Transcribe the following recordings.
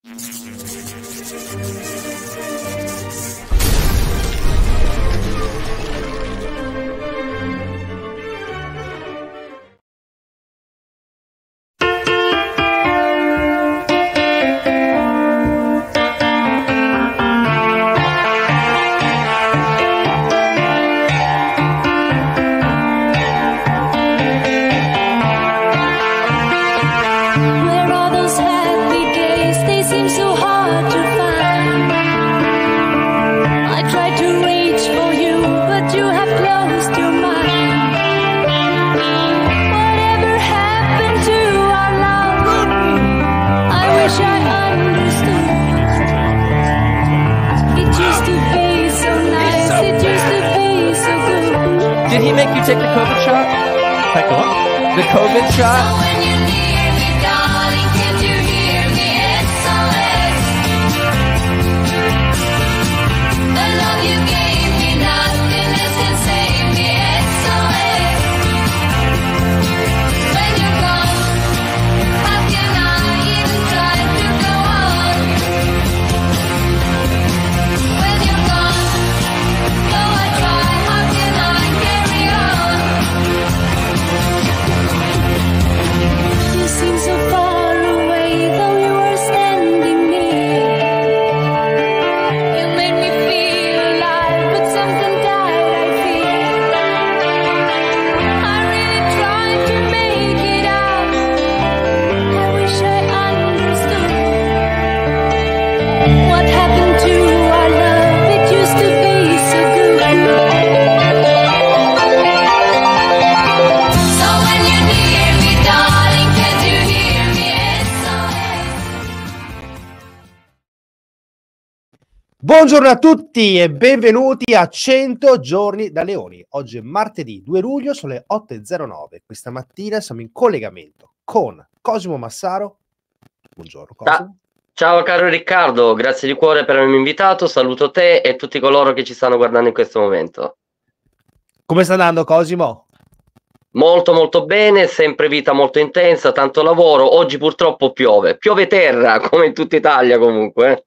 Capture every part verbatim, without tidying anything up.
Did he make you take the COVID shot? Take a what? The COVID shot? Buongiorno a tutti e benvenuti a cento giorni da Leoni. Oggi è martedì due luglio, sono le otto e zero nove. Questa mattina siamo in collegamento con Cosimo Massaro. Buongiorno Cosimo. Ciao caro Riccardo, grazie di cuore per avermi invitato, saluto te e tutti coloro che ci stanno guardando in questo momento. Come sta andando Cosimo? Molto molto bene, sempre vita molto intensa, tanto lavoro. Oggi purtroppo piove, piove terra come in tutta Italia comunque.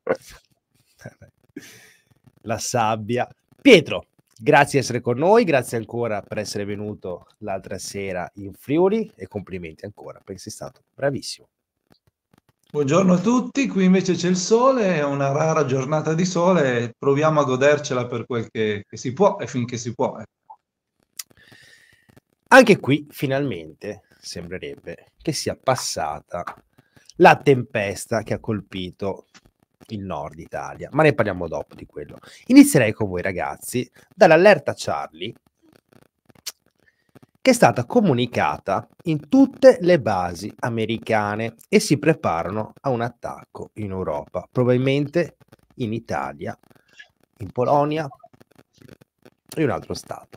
La sabbia. Pietro, grazie di essere con noi, grazie ancora per essere venuto l'altra sera in Friuli e complimenti ancora perché sei stato bravissimo. Buongiorno a tutti, qui invece c'è il sole, è una rara giornata di sole, proviamo a godercela per quel che, che si può e finché si può. Eh. Anche qui finalmente sembrerebbe che sia passata la tempesta che ha colpito il nord Italia, ma ne parliamo dopo di quello. Inizierei con voi ragazzi dall'allerta Charlie che è stata comunicata in tutte le basi americane e si preparano a un attacco in Europa, probabilmente in Italia, in Polonia e un altro stato.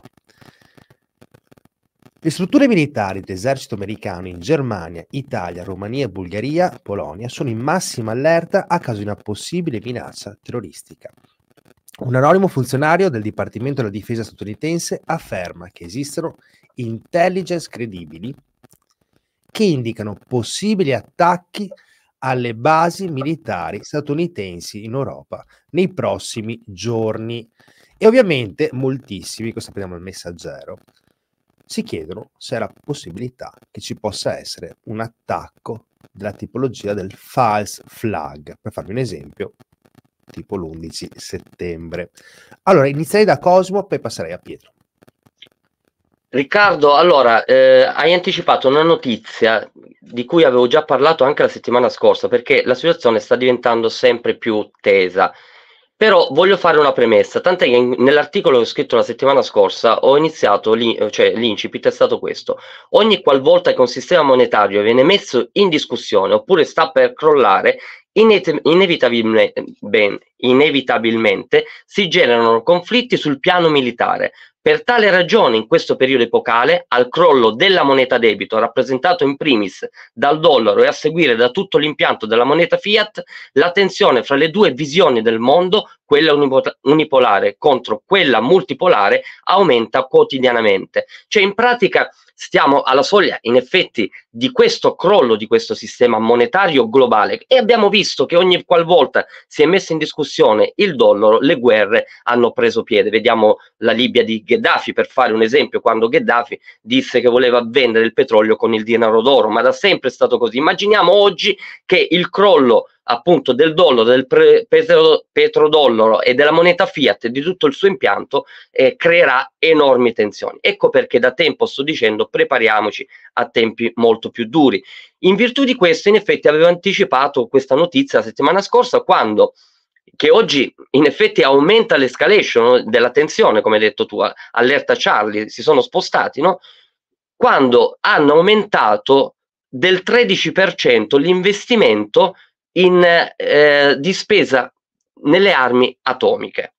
Le strutture militari dell'esercito americano in Germania, Italia, Romania, Bulgaria, Polonia sono in massima allerta a causa di una possibile minaccia terroristica. Un anonimo funzionario del Dipartimento della Difesa statunitense afferma che esistono intelligence credibili che indicano possibili attacchi alle basi militari statunitensi in Europa nei prossimi giorni. E ovviamente moltissimi, questo prendiamo il Messaggero, si chiedono se è la possibilità che ci possa essere un attacco della tipologia del false flag, per farvi un esempio, tipo l'undici settembre. Allora, inizierei da Cosimo, poi passerei a Pietro. Riccardo, allora, eh, hai anticipato una notizia di cui avevo già parlato anche la settimana scorsa, perché la situazione sta diventando sempre più tesa. Però voglio fare una premessa, tant'è che nell'articolo che ho scritto la settimana scorsa ho iniziato, cioè l'incipit è stato questo: ogni qualvolta che un sistema monetario viene messo in discussione oppure sta per crollare, inevitabilmente, ben, inevitabilmente si generano conflitti sul piano militare. Per tale ragione, in questo periodo epocale, al crollo della moneta debito, rappresentato in primis dal dollaro e a seguire da tutto l'impianto della moneta fiat, la tensione fra le due visioni del mondo, quella unipolare contro quella multipolare aumenta quotidianamente. Cioè in pratica stiamo alla soglia in effetti di questo crollo di questo sistema monetario globale e abbiamo visto che ogni qualvolta si è messo in discussione il dollaro, le guerre hanno preso piede. Vediamo la Libia di Gheddafi, per fare un esempio, quando Gheddafi disse che voleva vendere il petrolio con il denaro d'oro, ma da sempre è stato così. Immaginiamo oggi che il crollo appunto del dollaro, del petro, petrodollaro e della moneta fiat e di tutto il suo impianto eh, creerà enormi tensioni. Ecco perché da tempo sto dicendo prepariamoci a tempi molto più duri. In virtù di questo, in effetti, avevo anticipato questa notizia la settimana scorsa, quando che oggi in effetti aumenta l'escalation della tensione, come hai detto tu, allerta Charlie, si sono spostati, no? Quando hanno aumentato del tredici per cento l'investimento in eh, di spesa nelle armi atomiche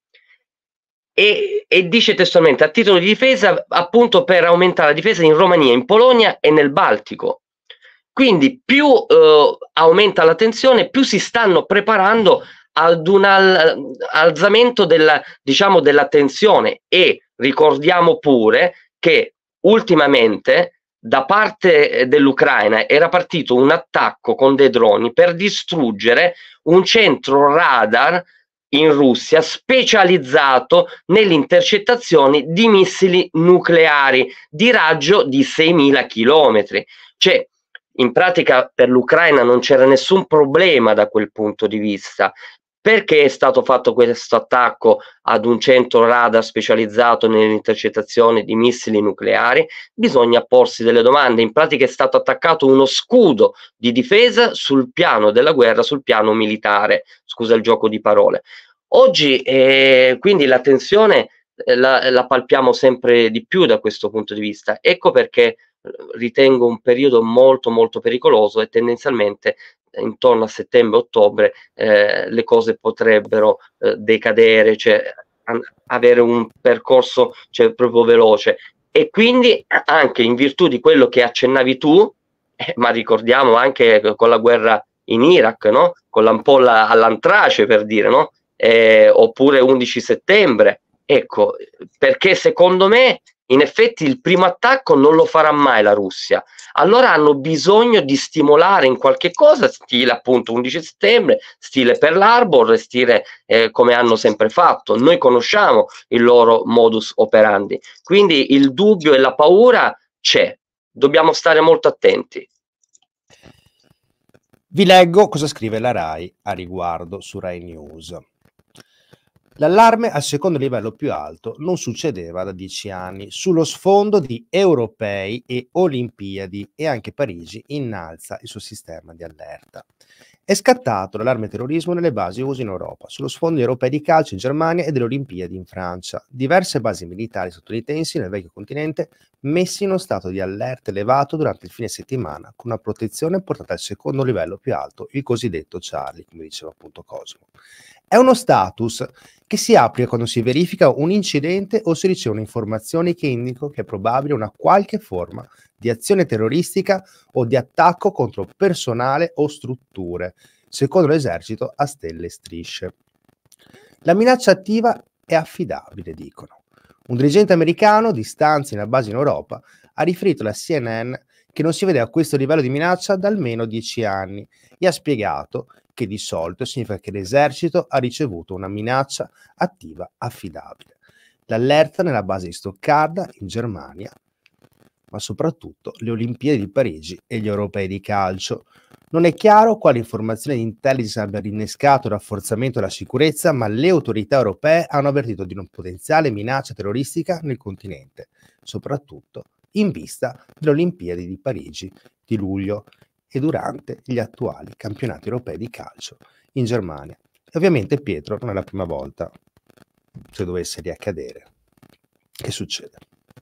e, e dice testualmente: a titolo di difesa, appunto, per aumentare la difesa in Romania, in Polonia e nel Baltico. Quindi più eh, aumenta la tensione, più si stanno preparando ad un al, alzamento della, diciamo, della tensione. E ricordiamo pure che ultimamente da parte dell'Ucraina era partito un attacco con dei droni per distruggere un centro radar in Russia specializzato nelle intercettazioni di missili nucleari di raggio di seimila chilometri. Cioè, in pratica per l'Ucraina non c'era nessun problema da quel punto di vista. Perché è stato fatto questo attacco ad un centro radar specializzato nelle intercettazioni di missili nucleari? Bisogna porsi delle domande. In pratica è stato attaccato uno scudo di difesa sul piano della guerra, sul piano militare. Scusa il gioco di parole. Oggi eh, quindi la tensione eh, la, la palpiamo sempre di più da questo punto di vista. Ecco perché ritengo un periodo molto molto pericoloso e tendenzialmente intorno a settembre-ottobre eh, le cose potrebbero eh, decadere, cioè avere un percorso cioè, proprio veloce. E quindi anche in virtù di quello che accennavi tu, eh, ma ricordiamo anche con la guerra in Iraq, no? Con l'ampolla all'antrace, per dire, no? Eh, oppure undici settembre. Ecco, perché secondo me in effetti il primo attacco non lo farà mai la Russia. Allora hanno bisogno di stimolare in qualche cosa, stile appunto undici settembre, stile Pearl Harbor, stile eh, come hanno sempre fatto. Noi conosciamo il loro modus operandi. Quindi il dubbio e la paura c'è. Dobbiamo stare molto attenti. Vi leggo cosa scrive la RAI a riguardo su Rai News. L'allarme al secondo livello più alto non succedeva da dieci anni, sullo sfondo di europei e Olimpiadi, e anche Parigi innalza il suo sistema di allerta. È scattato l'allarme terrorismo nelle basi U S A in Europa, sullo sfondo di europei di calcio in Germania e delle Olimpiadi in Francia. Diverse basi militari statunitensi nel vecchio continente messi in uno stato di allerta elevato durante il fine settimana, con una protezione portata al secondo livello più alto, il cosiddetto Charlie, come diceva appunto Cosimo. È uno status che si applica quando si verifica un incidente o si ricevono informazioni che indicano che è probabile una qualche forma di azione terroristica o di attacco contro personale o strutture, secondo l'esercito a stelle e strisce. La minaccia attiva è affidabile, dicono. Un dirigente americano di stanze in una base in Europa ha riferito alla C N N che non si vedeva questo livello di minaccia da almeno dieci anni e ha spiegato che di solito significa che l'esercito ha ricevuto una minaccia attiva affidabile. L'allerta nella base di Stoccarda, in Germania, ma soprattutto le Olimpiadi di Parigi e gli europei di calcio. Non è chiaro quale informazione di intelligence abbia rinnescato il rafforzamento della sicurezza, ma le autorità europee hanno avvertito di una potenziale minaccia terroristica nel continente, soprattutto in vista delle Olimpiadi di Parigi di luglio e durante gli attuali campionati europei di calcio in Germania. E ovviamente, Pietro, non è la prima volta, se dovesse riaccadere. Che succede?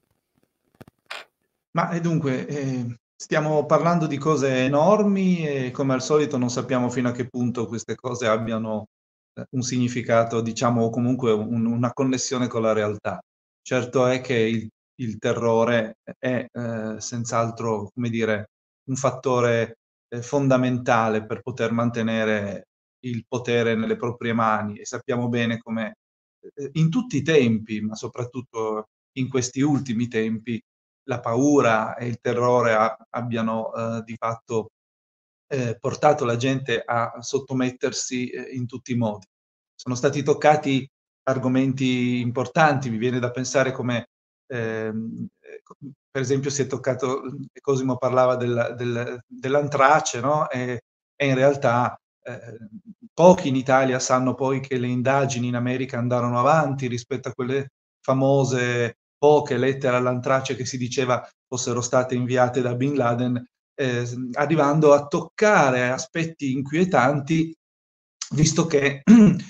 Ma e dunque, eh, stiamo parlando di cose enormi e come al solito non sappiamo fino a che punto queste cose abbiano eh, un significato, diciamo, o comunque un- una connessione con la realtà. Certo è che il, il terrore è eh, senz'altro, come dire, un fattore eh, fondamentale per poter mantenere il potere nelle proprie mani, e sappiamo bene come eh, in tutti i tempi, ma soprattutto in questi ultimi tempi, la paura e il terrore a, abbiano eh, di fatto eh, portato la gente a sottomettersi eh, in tutti i modi. Sono stati toccati argomenti importanti, mi viene da pensare come ehm, per esempio si è toccato, Cosimo parlava del, del, dell'antrace, no? E, e in realtà eh, pochi in Italia sanno poi che le indagini in America andarono avanti rispetto a quelle famose poche lettere all'antrace che si diceva fossero state inviate da Bin Laden, eh, arrivando a toccare aspetti inquietanti, visto che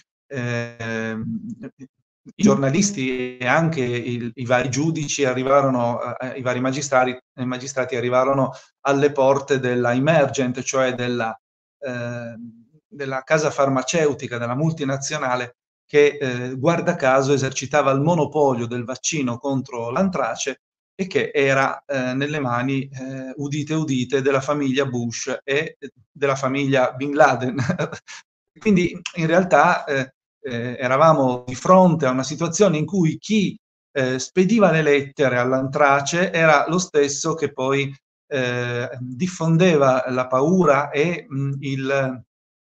eh, i giornalisti e anche i, i vari giudici arrivarono, eh, i vari magistrati, i magistrati arrivarono alle porte della Emergent, cioè della, eh, della casa farmaceutica, della multinazionale, che eh, guarda caso esercitava il monopolio del vaccino contro l'antrace e che era eh, nelle mani, eh, udite udite, della famiglia Bush e della famiglia Bin Laden. Quindi in realtà eh, eh, eravamo di fronte a una situazione in cui chi eh, spediva le lettere all'antrace era lo stesso che poi eh, diffondeva la paura e mh, il,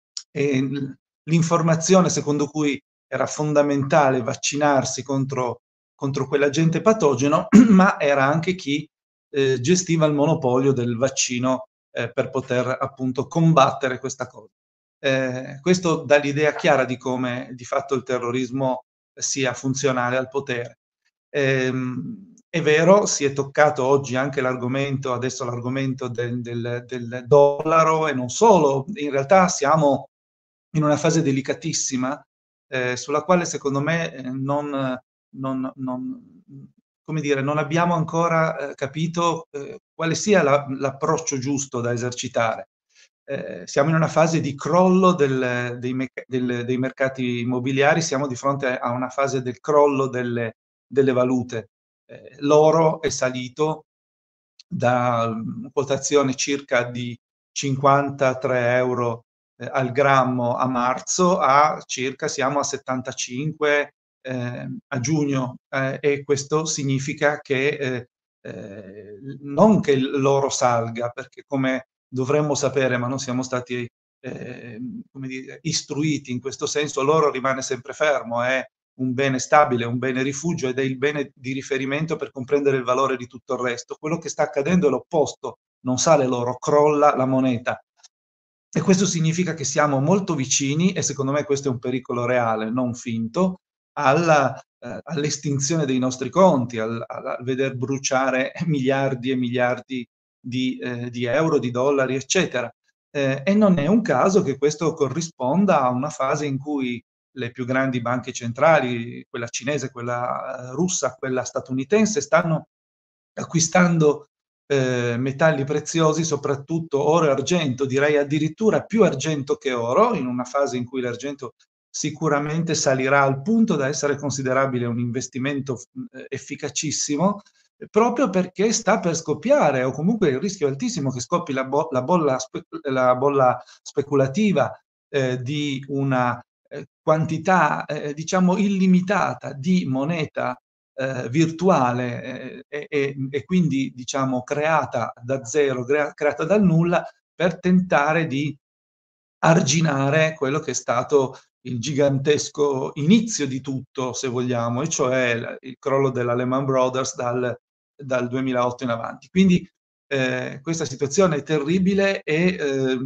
e l'informazione secondo cui era fondamentale vaccinarsi contro, contro quell'agente patogeno, ma era anche chi eh, gestiva il monopolio del vaccino eh, per poter appunto combattere questa cosa. Eh, questo dà l'idea chiara di come di fatto il terrorismo sia funzionale al potere. Eh, è vero, si è toccato oggi anche l'argomento, adesso l'argomento del, del, del dollaro, e non solo, in realtà siamo in una fase delicatissima eh, sulla quale secondo me eh, non, non, non, come dire, non abbiamo ancora eh, capito eh, quale sia la, l'approccio giusto da esercitare. Eh, siamo in una fase di crollo del, dei, del, dei mercati immobiliari, siamo di fronte a una fase del crollo delle, delle valute. Eh, l'oro è salito da una quotazione circa di cinquantatré euro eh, al grammo a marzo a circa, siamo a settantacinque eh, a giugno, eh, e questo significa che eh, eh, non che l'oro salga, perché come dovremmo sapere, ma non siamo stati eh, come dire, istruiti in questo senso, l'oro rimane sempre fermo, è un bene stabile, un bene rifugio ed è il bene di riferimento per comprendere il valore di tutto il resto. Quello che sta accadendo è l'opposto, non sale l'oro, crolla la moneta. E questo significa che siamo molto vicini, e secondo me questo è un pericolo reale, non finto, alla, eh, all'estinzione dei nostri conti, al, al veder bruciare miliardi e miliardi di, eh, di euro, di dollari, eccetera. Eh, e non è un caso che questo corrisponda a una fase in cui le più grandi banche centrali, quella cinese, quella russa, quella statunitense, stanno acquistando eh, metalli preziosi, soprattutto oro e argento, direi addirittura più argento che oro, in una fase in cui l'argento sicuramente salirà al punto da essere considerabile un investimento eh, efficacissimo, proprio perché sta per scoppiare, o comunque il rischio è altissimo che scoppi la, bo- la, bolla, spe- la bolla speculativa eh, di una eh, quantità, eh, diciamo, illimitata di moneta eh, virtuale eh, e, e quindi, diciamo, creata da zero, crea- creata dal nulla, per tentare di arginare quello che è stato il gigantesco inizio di tutto, se vogliamo, e cioè il crollo della Lehman Brothers dal, dal duemilaotto in avanti. Quindi eh, questa situazione è terribile e eh,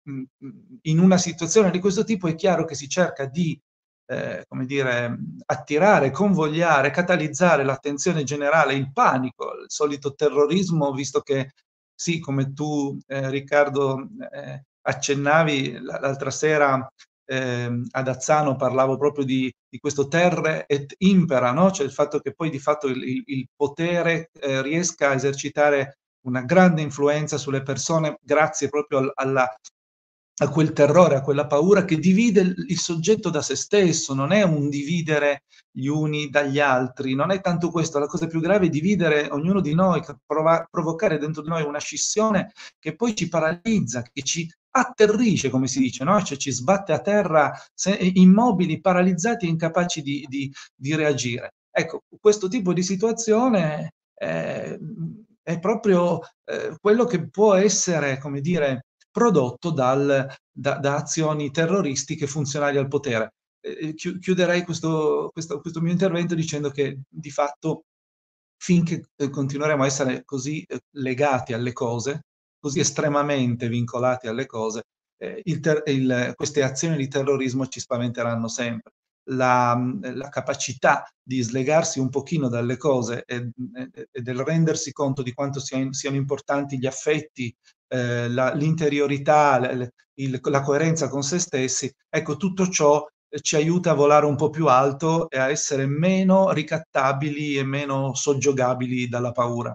in una situazione di questo tipo è chiaro che si cerca di eh, come dire, attirare, convogliare, catalizzare l'attenzione generale, il panico, il solito terrorismo, visto che sì, come tu eh, Riccardo eh, accennavi l'altra sera eh, ad Azzano, parlavo proprio di, di questo terre et impera, no? Cioè il fatto che poi di fatto il, il potere eh, riesca a esercitare una grande influenza sulle persone grazie proprio al, alla, a quel terrore, a quella paura che divide il, il soggetto da se stesso. Non è un dividere gli uni dagli altri, non è tanto questo, la cosa più grave è dividere ognuno di noi, prova, provocare dentro di noi una scissione che poi ci paralizza, che ci atterrisce, come si dice, no? Cioè ci sbatte a terra se, immobili, paralizzati e incapaci di, di, di reagire. Ecco, questo tipo di situazione eh, è proprio eh, quello che può essere, come dire, prodotto dal, da, da azioni terroristiche funzionali al potere. Eh, chiuderei questo, questo, questo mio intervento dicendo che di fatto finché eh, continueremo a essere così eh, legati alle cose, così estremamente vincolati alle cose, eh, il ter- il, queste azioni di terrorismo ci spaventeranno sempre. La, la capacità di slegarsi un pochino dalle cose e, e, e del rendersi conto di quanto siano, siano importanti gli affetti, eh, la, l'interiorità, la, il, la coerenza con se stessi, ecco, tutto ciò ci aiuta a volare un po' più alto e a essere meno ricattabili e meno soggiogabili dalla paura.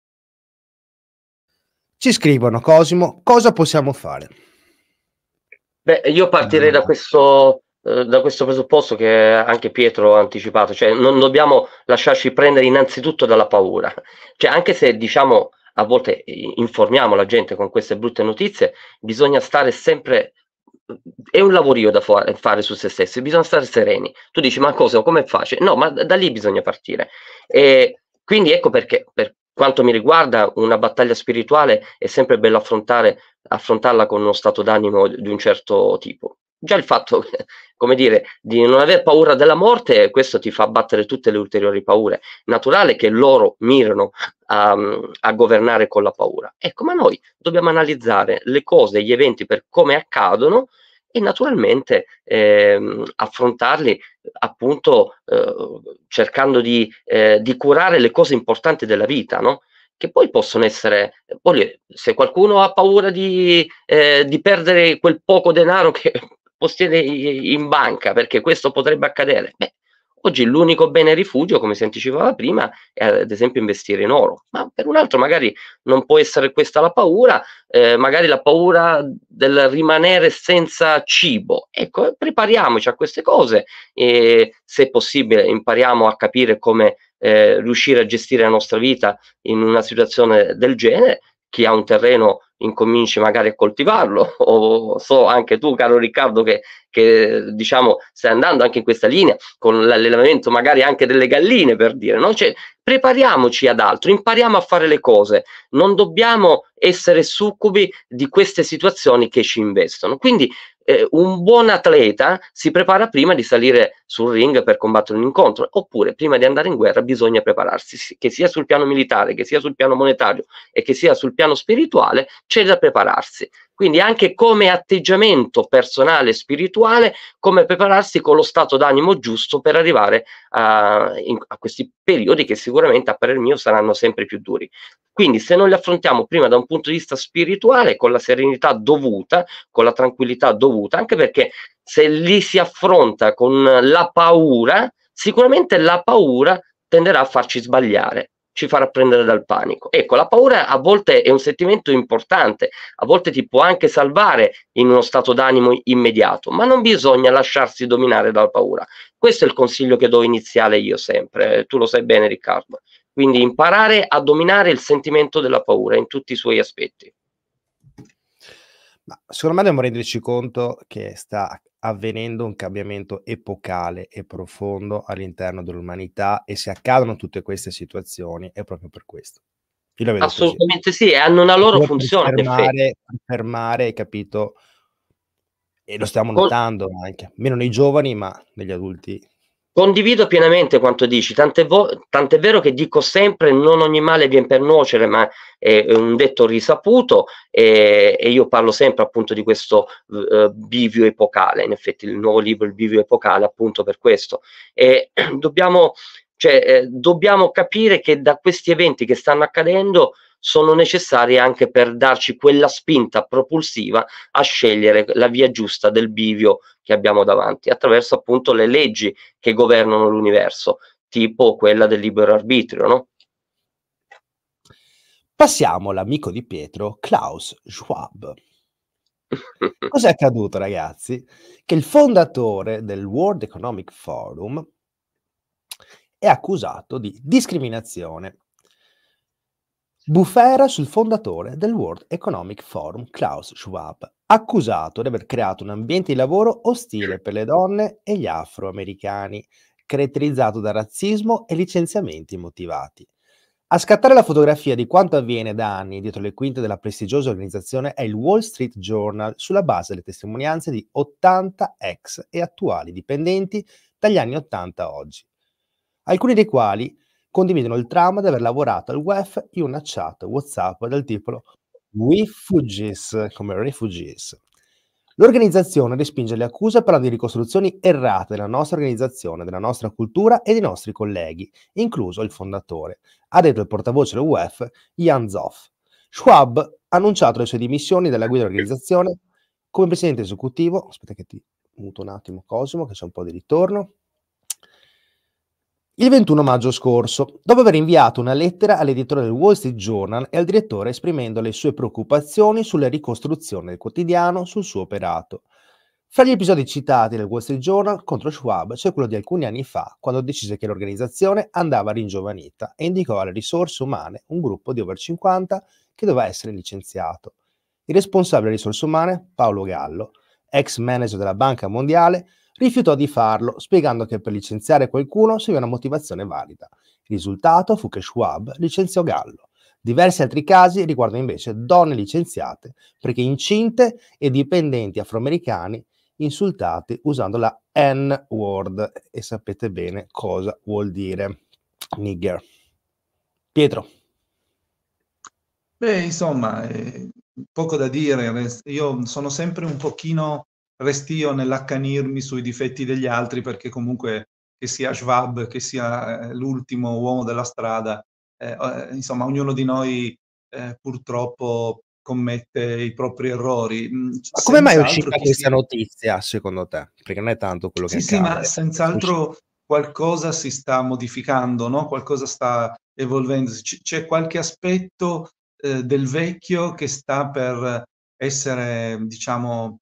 Ci scrivono, Cosimo, cosa possiamo fare? Beh, io partirei da questo, eh, da questo presupposto che anche Pietro ha anticipato, cioè non dobbiamo lasciarci prendere innanzitutto dalla paura, cioè anche se diciamo a volte informiamo la gente con queste brutte notizie, bisogna stare sempre, è un lavorio da fa- fare su se stessi, bisogna stare sereni. Tu dici ma cosa, come è facile? No, ma da, da lì bisogna partire. E quindi ecco perché, per quanto mi riguarda, una battaglia spirituale è sempre bello affrontare, affrontarla con uno stato d'animo di un certo tipo. Già il fatto, come dire, di non aver paura della morte, questo ti fa abbattere tutte le ulteriori paure. Naturale che loro mirano a, a governare con la paura. Ecco, ma noi dobbiamo analizzare le cose, gli eventi per come accadono e naturalmente ehm, affrontarli appunto eh, cercando di, eh, di curare le cose importanti della vita, no? Che poi possono essere, poi, se qualcuno ha paura di, eh, di perdere quel poco denaro che possiede in banca, perché questo potrebbe accadere, beh, oggi l'unico bene rifugio, come si anticipava prima, è ad esempio investire in oro, ma per un altro magari non può essere questa la paura, eh, magari la paura del rimanere senza cibo. Ecco, prepariamoci a queste cose e se possibile impariamo a capire come eh, riuscire a gestire la nostra vita in una situazione del genere. Chi ha un terreno incominci magari a coltivarlo, o so anche tu, caro Riccardo, che, che diciamo stai andando anche in questa linea con l'allevamento magari anche delle galline, per dire, no? Cioè, prepariamoci ad altro, impariamo a fare le cose, non dobbiamo essere succubi di queste situazioni che ci investono. Quindi eh, un buon atleta si prepara prima di salire sul ring per combattere un incontro, oppure prima di andare in guerra bisogna prepararsi, che sia sul piano militare, che sia sul piano monetario e che sia sul piano spirituale, c'è da prepararsi. Quindi anche come atteggiamento personale e spirituale, come prepararsi con lo stato d'animo giusto per arrivare a, in, a questi periodi che sicuramente a parer mio saranno sempre più duri. Quindi se non li affrontiamo prima da un punto di vista spirituale, con la serenità dovuta, con la tranquillità dovuta, anche perché se li si affronta con la paura, sicuramente la paura tenderà a farci sbagliare, ci farà prendere dal panico. Ecco, la paura a volte è un sentimento importante, a volte ti può anche salvare in uno stato d'animo immediato, ma non bisogna lasciarsi dominare dalla paura. Questo è il consiglio che do iniziale io sempre, tu lo sai bene Riccardo. Quindi imparare a dominare il sentimento della paura in tutti i suoi aspetti. Ma secondo me dobbiamo renderci conto che sta avvenendo un cambiamento epocale e profondo all'interno dell'umanità, e se accadono tutte queste situazioni è proprio per questo. Io la vedo assolutamente così. Sì, e hanno una loro per funzione. Fermare, fermare, hai capito? E lo stiamo notando Con... anche, meno nei giovani, ma negli adulti. Condivido pienamente quanto dici, tant'è, vo- tant'è vero che dico sempre non ogni male viene per nuocere, ma è un detto risaputo, e, e io parlo sempre appunto di questo uh, bivio epocale, in effetti il nuovo libro Il bivio epocale appunto per questo. E dobbiamo, cioè, eh, dobbiamo capire che da questi eventi che stanno accadendo sono necessari anche per darci quella spinta propulsiva a scegliere la via giusta del bivio che abbiamo davanti, attraverso appunto le leggi che governano l'universo, tipo quella del libero arbitrio, no? Passiamo all'amico di Pietro, Klaus Schwab. Cos'è accaduto, ragazzi? Che il fondatore del World Economic Forum è accusato di discriminazione Bufera sul fondatore del World Economic Forum, Klaus Schwab, accusato di aver creato un ambiente di lavoro ostile per le donne e gli afroamericani, caratterizzato da razzismo e licenziamenti immotivati. A scattare la fotografia di quanto avviene da anni dietro le quinte della prestigiosa organizzazione è il Wall Street Journal, sulla base delle testimonianze di ottanta ex e attuali dipendenti dagli anni ottanta a oggi, alcuni dei quali condividono il trauma di aver lavorato al W E F in una chat WhatsApp del tipo We Fugees, come refugees. L'organizzazione respinge le accuse parlando di ricostruzioni errate della nostra organizzazione, della nostra cultura e dei nostri colleghi, incluso il fondatore, ha detto il portavoce del W E F, Jan Zoff. Schwab ha annunciato le sue dimissioni dalla guida dell'organizzazione come presidente esecutivo. Aspetta che ti muto un attimo Cosimo, che c'è un po' di ritorno. Il ventuno maggio scorso, dopo aver inviato una lettera all'editore del Wall Street Journal e al direttore esprimendo le sue preoccupazioni sulla ricostruzione del quotidiano sul suo operato. Fra gli episodi citati nel Wall Street Journal contro Schwab c'è quello di alcuni anni fa, quando decise che l'organizzazione andava ringiovanita e indicò alle risorse umane un gruppo di over cinquanta che doveva essere licenziato. Il responsabile delle risorse umane, Paolo Gallo, ex manager della Banca Mondiale, rifiutò di farlo, spiegando che per licenziare qualcuno serviva una motivazione valida. Il risultato fu che Schwab licenziò Gallo. Diversi altri casi riguardano invece donne licenziate perché incinte e dipendenti afroamericani insultati usando la N-word, e sapete bene cosa vuol dire nigger. Pietro. Beh, insomma, eh, poco da dire. Io sono sempre un pochino restio nell'accanirmi sui difetti degli altri, perché comunque che sia Schwab, che sia eh, l'ultimo uomo della strada, eh, eh, insomma, ognuno di noi eh, purtroppo commette i propri errori. Ma come mai è uscita Senz'altro chi questa si- notizia, secondo te? Perché non è tanto quello che Sì, sì, accade. ma senz'altro qualcosa si sta modificando, no? Qualcosa sta evolvendosi. C- C'è qualche aspetto eh, del vecchio che sta per essere, diciamo,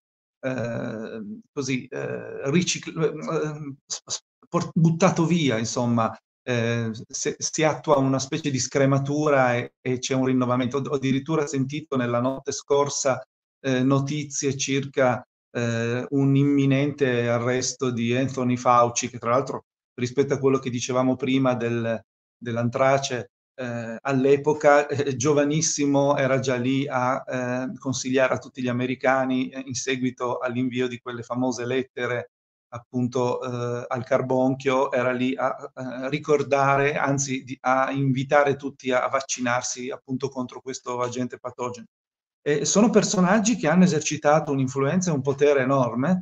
eh, così, eh, ricicl- eh, s- s- por- buttato via, insomma. Eh, se- si attua una specie di scrematura e, e c'è un rinnovamento. Ho addirittura sentito nella notte scorsa eh, notizie circa eh, un imminente arresto di Anthony Fauci, che tra l'altro rispetto a quello che dicevamo prima del, dell'antrace, eh, all'epoca eh, giovanissimo, era già lì a eh, consigliare a tutti gli americani eh, in seguito all'invio di quelle famose lettere appunto eh, al carbonchio, era lì a, a ricordare, anzi di, a invitare tutti a, a vaccinarsi appunto contro questo agente patogeno. Eh, sono personaggi che hanno esercitato un'influenza e un potere enorme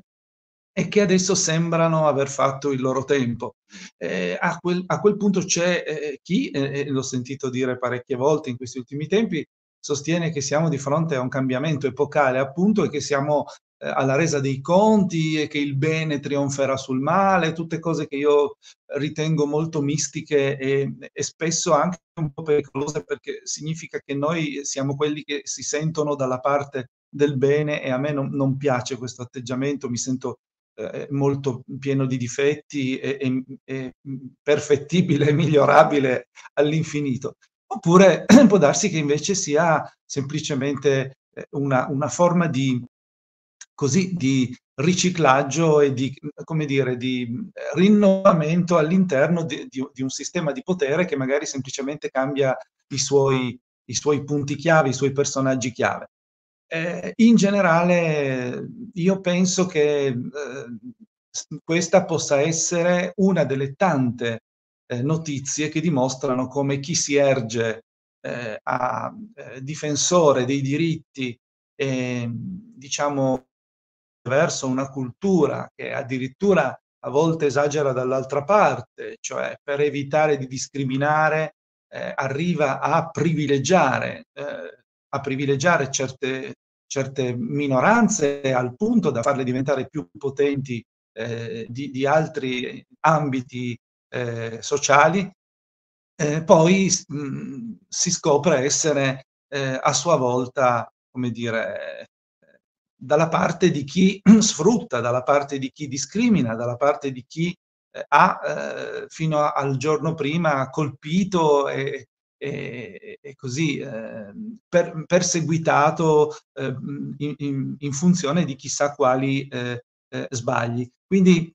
e che adesso sembrano aver fatto il loro tempo. Eh, a, quel, a quel punto c'è eh, chi, eh, l'ho sentito dire parecchie volte in questi ultimi tempi, sostiene che siamo di fronte a un cambiamento epocale, appunto, e che siamo eh, alla resa dei conti e che il bene trionferà sul male, tutte cose che io ritengo molto mistiche e, e spesso anche un po' pericolose, perché significa che noi siamo quelli che si sentono dalla parte del bene, e a me non, non piace questo atteggiamento, mi sento eh, molto pieno di difetti e, e, e perfettibile e migliorabile all'infinito. Oppure può darsi che invece sia semplicemente una, una forma di, così, di riciclaggio e di, come dire, di rinnovamento all'interno di, di, di un sistema di potere che magari semplicemente cambia i suoi, i suoi punti chiave, i suoi personaggi chiave. Eh, in generale io penso che eh, questa possa essere una delle tante eh, notizie che dimostrano come chi si erge eh, a eh, difensore dei diritti, eh, diciamo, verso una cultura che addirittura a volte esagera dall'altra parte, cioè per evitare di discriminare eh, arriva a privilegiare, eh, a privilegiare certe, certe minoranze al punto da farle diventare più potenti eh, di, di altri ambiti eh, sociali, eh, poi mh, si scopre essere eh, a sua volta, come dire, dalla parte di chi sfrutta, dalla parte di chi discrimina, dalla parte di chi eh, ha eh, fino a, al giorno prima colpito e, e, e così eh, per, perseguitato eh, in, in, in funzione di chissà quali eh, eh, sbagli. Quindi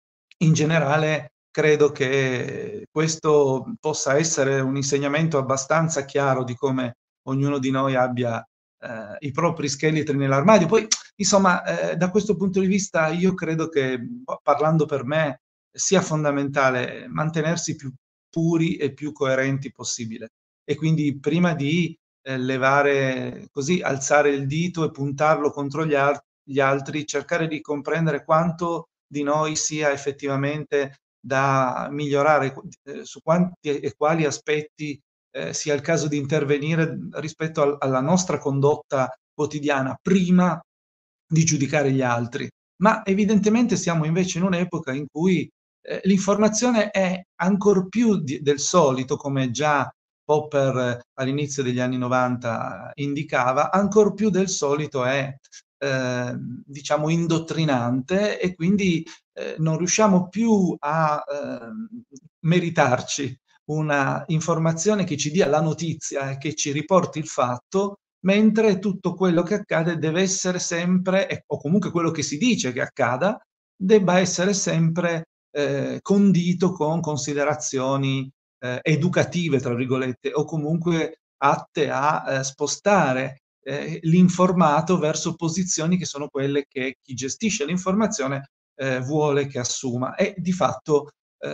in generale credo che questo possa essere un insegnamento abbastanza chiaro di come ognuno di noi abbia eh, i propri scheletri nell'armadio. Poi, insomma, eh, da questo punto di vista io credo che, parlando per me, sia fondamentale mantenersi più puri e più coerenti possibile. E quindi prima di eh, levare, così, alzare il dito e puntarlo contro gli, ar- gli altri, cercare di comprendere quanto di noi sia effettivamente da migliorare, eh, su quanti e quali aspetti eh, sia il caso di intervenire rispetto al, alla nostra condotta quotidiana prima di giudicare gli altri. Ma evidentemente siamo invece in un'epoca in cui eh, l'informazione è ancor più di, del solito, come già Popper eh, all'inizio degli anni novanta indicava, ancor più del solito è eh, diciamo indottrinante, e quindi eh, non riusciamo più a eh, meritarci una informazione che ci dia la notizia e che ci riporti il fatto, mentre tutto quello che accade deve essere sempre, o comunque quello che si dice che accada, debba essere sempre eh, condito con considerazioni eh, educative, tra virgolette, o comunque atte a eh, spostare eh, l'informato verso posizioni che sono quelle che chi gestisce l'informazione eh, vuole che assuma. E di fatto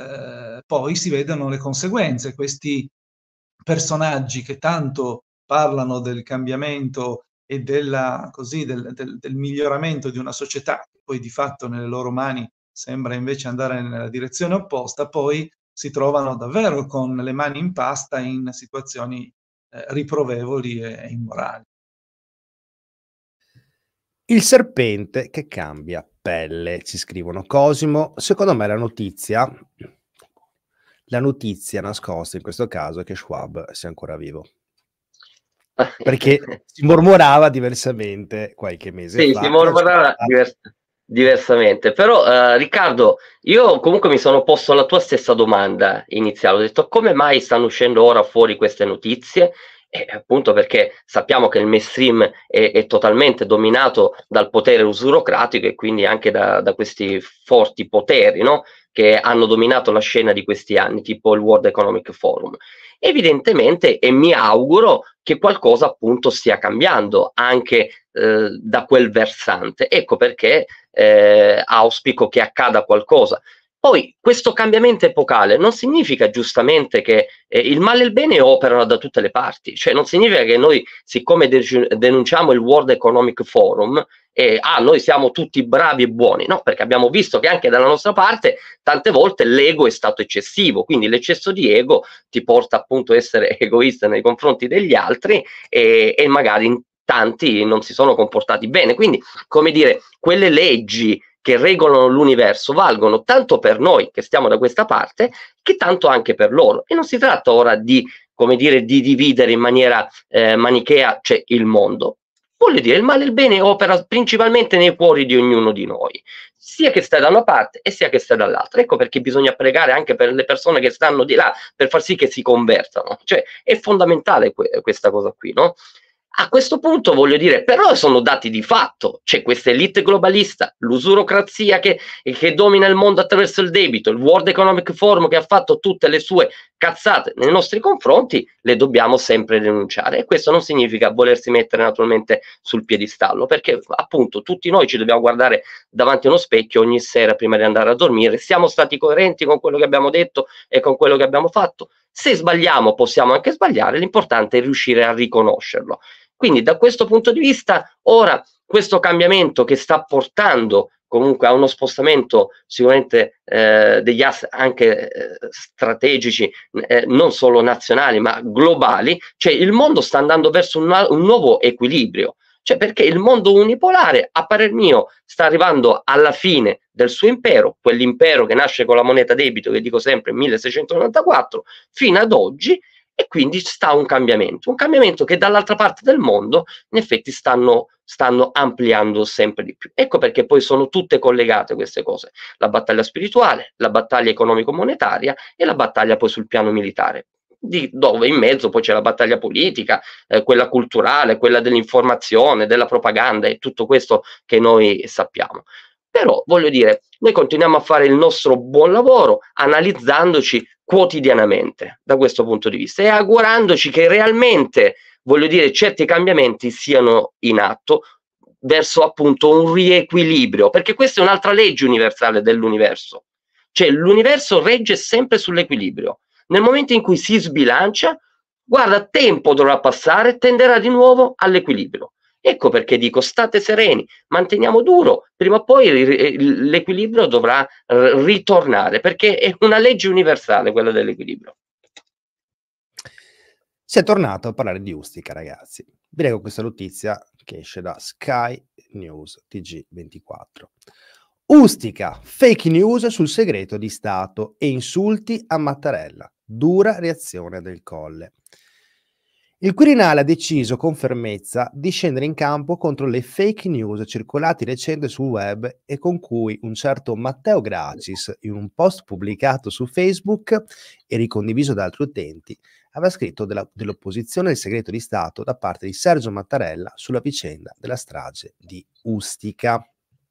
eh, poi si vedono le conseguenze. Questi personaggi che tanto parlano del cambiamento e della, così, del, del, del miglioramento di una società, che poi di fatto nelle loro mani sembra invece andare nella direzione opposta, poi si trovano davvero con le mani in pasta in situazioni eh, riprovevoli e immorali. Il serpente che cambia pelle, ci scrivono Cosimo. Secondo me la notizia, la notizia nascosta in questo caso è che Schwab sia ancora vivo. Perché si mormorava diversamente qualche mese sì, fa. si mormorava divers- diversamente. Però uh, Riccardo, io comunque mi sono posto la tua stessa domanda iniziale. Ho detto: come mai stanno uscendo ora fuori queste notizie? E appunto perché sappiamo che il mainstream è, è totalmente dominato dal potere usurocratico, e quindi anche da, da questi forti poteri, no? Che hanno dominato la scena di questi anni, tipo il World Economic Forum. Evidentemente, e mi auguro che qualcosa appunto stia cambiando anche eh, da quel versante. Ecco perché eh, auspico che accada qualcosa. Poi questo cambiamento epocale non significa giustamente che eh, il male e il bene operano da tutte le parti, cioè non significa che noi, siccome de- denunciamo il World Economic Forum, eh, ah, noi siamo tutti bravi e buoni, no, perché abbiamo visto che anche dalla nostra parte tante volte l'ego è stato eccessivo, quindi l'eccesso di ego ti porta appunto a essere egoista nei confronti degli altri, e, e magari in tanti non si sono comportati bene. Quindi, come dire, quelle leggi che regolano l'universo valgono tanto per noi che stiamo da questa parte, che tanto anche per loro. E non si tratta ora di, come dire, di dividere in maniera eh, manichea, cioè il mondo. Voglio dire, il male e il bene opera principalmente nei cuori di ognuno di noi, sia che stai da una parte e sia che stai dall'altra. Ecco perché bisogna pregare anche per le persone che stanno di là, per far sì che si convertano. Cioè, è fondamentale que- questa cosa qui, no? A questo punto voglio dire, però sono dati di fatto, c'è questa elite globalista, l'usurocrazia che, che domina il mondo attraverso il debito, il World Economic Forum che ha fatto tutte le sue cazzate nei nostri confronti, le dobbiamo sempre denunciare, e questo non significa volersi mettere naturalmente sul piedistallo, perché appunto tutti noi ci dobbiamo guardare davanti a uno specchio ogni sera prima di andare a dormire. Siamo stati coerenti con quello che abbiamo detto e con quello che abbiamo fatto? Se sbagliamo possiamo anche sbagliare, l'importante è riuscire a riconoscerlo. Quindi da questo punto di vista, ora questo cambiamento che sta portando comunque a uno spostamento sicuramente eh, degli assi anche eh, strategici, eh, non solo nazionali ma globali, cioè il mondo sta andando verso un, un nuovo equilibrio, cioè perché il mondo unipolare, a parer mio, sta arrivando alla fine del suo impero, quell'impero che nasce con la moneta debito, che dico sempre milleseicentonovantaquattro, fino ad oggi. E quindi sta un cambiamento, un cambiamento che dall'altra parte del mondo in effetti stanno, stanno ampliando sempre di più. Ecco perché poi sono tutte collegate queste cose, la battaglia spirituale, la battaglia economico-monetaria e la battaglia poi sul piano militare. di, dove in mezzo poi c'è la battaglia politica, eh, quella culturale, quella dell'informazione, della propaganda e tutto questo che noi sappiamo. Però voglio dire, noi continuiamo a fare il nostro buon lavoro analizzandoci quotidianamente da questo punto di vista e augurandoci che realmente, voglio dire, certi cambiamenti siano in atto verso appunto un riequilibrio, perché questa è un'altra legge universale dell'universo, cioè l'universo regge sempre sull'equilibrio. Nel momento in cui si sbilancia, guarda, tempo dovrà passare, tenderà di nuovo all'equilibrio. Ecco perché dico, state sereni, manteniamo duro, prima o poi l'equilibrio dovrà ritornare, perché è una legge universale quella dell'equilibrio. Si è tornato a parlare di Ustica, ragazzi. Vi leggo questa notizia che esce da Sky News T G ventiquattro. Ustica, fake news sul segreto di Stato e insulti a Mattarella. Dura reazione del Colle. Il Quirinale ha deciso con fermezza di scendere in campo contro le fake news circolati recente sul web e con cui un certo Matteo Gracis, in un post pubblicato su Facebook e ricondiviso da altri utenti, aveva scritto della, dell'opposizione del segreto di Stato da parte di Sergio Mattarella sulla vicenda della strage di Ustica.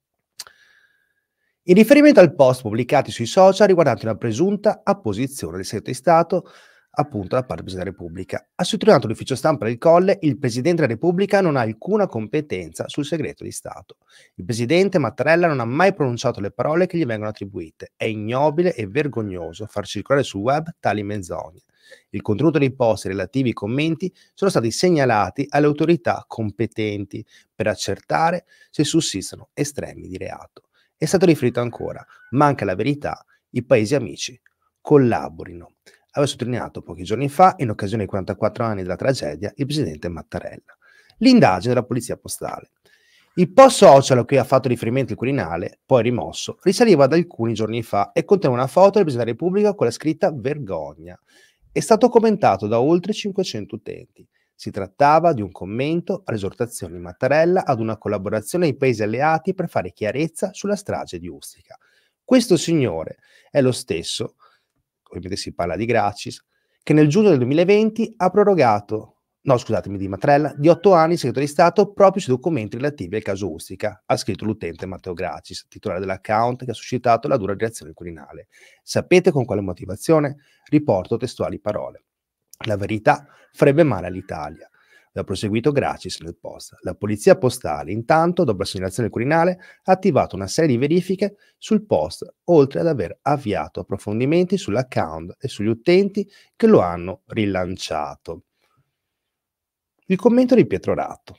In riferimento al post pubblicati sui social riguardanti una presunta apposizione del segreto di Stato appunto da parte del Presidente della Repubblica. Ha sottolineato l'ufficio stampa del Colle, il Presidente della Repubblica non ha alcuna competenza sul segreto di Stato. Il Presidente Mattarella non ha mai pronunciato le parole che gli vengono attribuite. È ignobile e vergognoso far circolare sul web tali menzogne. Il contenuto dei post e relativi commenti sono stati segnalati alle autorità competenti per accertare se sussistono estremi di reato. È stato riferito ancora, manca la verità, i paesi amici collaborino. Aveva sottolineato pochi giorni fa, in occasione dei quarantaquattro anni della tragedia, il presidente Mattarella. L'indagine della polizia postale. Il post social a cui ha fatto riferimento il Quirinale, poi rimosso, risaliva da alcuni giorni fa e conteneva una foto del Presidente della Repubblica con la scritta vergogna. È stato commentato da oltre cinquecento utenti. Si trattava di un commento all'esortazione di Mattarella ad una collaborazione ai paesi alleati per fare chiarezza sulla strage di Ustica. Questo signore è lo stesso, ovviamente si parla di Gracis, che nel giugno del duemilaventi ha prorogato, no scusatemi di Mattarella, di otto anni il segreto di Stato proprio sui documenti relativi al caso Ustica, ha scritto l'utente Matteo Gracis, titolare dell'account che ha suscitato la dura reazione del Quirinale. Sapete con quale motivazione? Riporto testuali parole. La verità farebbe male all'Italia. Ha proseguito Gracis nel post. La polizia postale, intanto, dopo la segnalazione del Quirinale, ha attivato una serie di verifiche sul post, oltre ad aver avviato approfondimenti sull'account e sugli utenti che lo hanno rilanciato. Il commento di Pietro Ratto.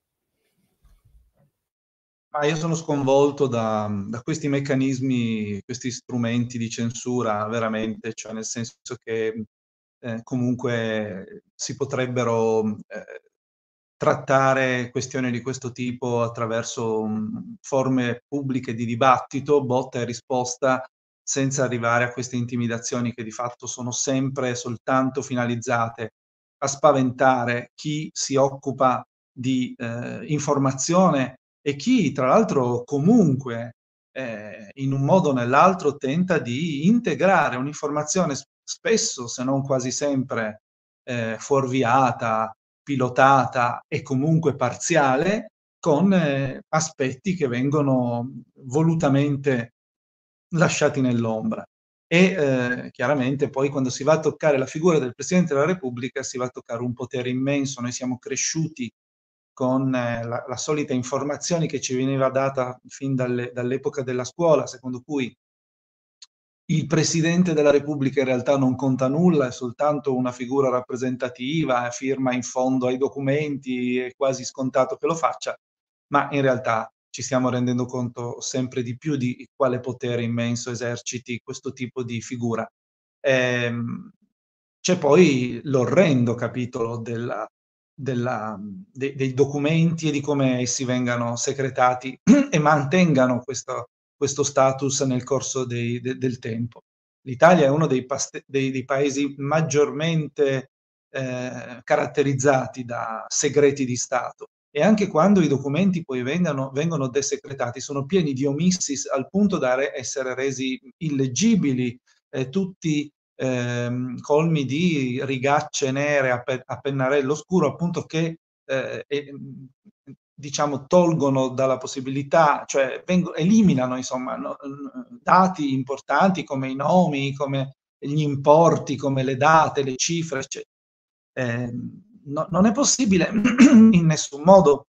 Ma io sono sconvolto da, da questi meccanismi, questi strumenti di censura, veramente, cioè nel senso che eh, comunque si potrebbero eh, trattare questioni di questo tipo attraverso um, forme pubbliche di dibattito, botta e risposta, senza arrivare a queste intimidazioni che di fatto sono sempre soltanto finalizzate a spaventare chi si occupa di eh, informazione e chi, tra l'altro, comunque, eh, in un modo o nell'altro, tenta di integrare un'informazione spesso, se non quasi sempre, eh, fuorviata, pilotata e comunque parziale, con eh, aspetti che vengono volutamente lasciati nell'ombra. E eh, chiaramente poi quando si va a toccare la figura del Presidente della Repubblica si va a toccare un potere immenso. Noi siamo cresciuti con eh, la, la solita informazione che ci veniva data fin dalle, dall'epoca della scuola, secondo cui il Presidente della Repubblica in realtà non conta nulla, è soltanto una figura rappresentativa, firma in fondo ai documenti, è quasi scontato che lo faccia, ma in realtà ci stiamo rendendo conto sempre di più di quale potere immenso eserciti questo tipo di figura. Ehm, c'è poi l'orrendo capitolo della, della, de, dei documenti e di come essi vengano secretati e mantengano questo, questo status nel corso dei, de, del tempo. L'Italia è uno dei, paste, dei, dei paesi maggiormente eh, caratterizzati da segreti di Stato, e anche quando i documenti poi vengano, vengono desecretati sono pieni di omissis al punto da essere resi illeggibili eh, tutti ehm, colmi di rigacce nere a, pe a pennarello scuro, appunto, che eh, e, diciamo tolgono dalla possibilità, cioè vengono, eliminano insomma no, dati importanti come i nomi, come gli importi, come le date, le cifre, eccetera. Eh, no, non è possibile in nessun modo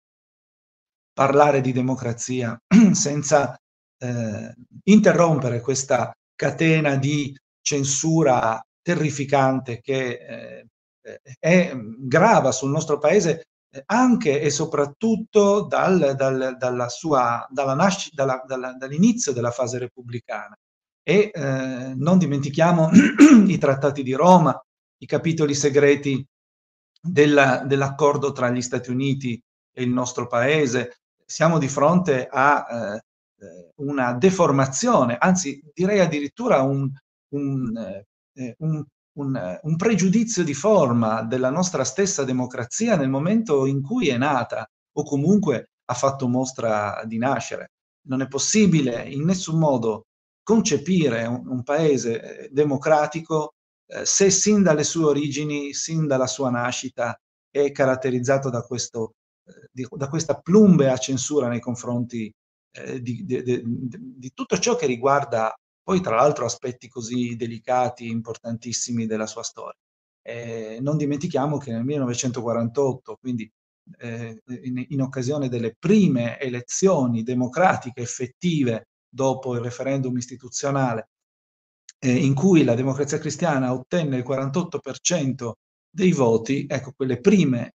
parlare di democrazia senza eh, interrompere questa catena di censura terrificante che eh, è grava sul nostro paese anche e soprattutto dal, dal, dalla sua, dalla nasc- dalla, dalla, dall'inizio della fase repubblicana. E eh, non dimentichiamo i trattati di Roma, i capitoli segreti della, dell'accordo tra gli Stati Uniti e il nostro paese. Siamo di fronte a eh, una deformazione, anzi direi addirittura un, un, eh, un Un, un pregiudizio di forma della nostra stessa democrazia nel momento in cui è nata o comunque ha fatto mostra di nascere. Non è possibile in nessun modo concepire un, un paese democratico eh, se sin dalle sue origini, sin dalla sua nascita è caratterizzato da, questo, eh, di, da questa plumbea censura nei confronti eh, di, di, di, di tutto ciò che riguarda poi tra l'altro aspetti così delicati, importantissimi della sua storia. Eh, non dimentichiamo che nel millenovecentoquarantotto, quindi eh, in, in occasione delle prime elezioni democratiche effettive dopo il referendum istituzionale, eh, in cui la Democrazia Cristiana ottenne il quarantotto per cento dei voti, ecco, quelle prime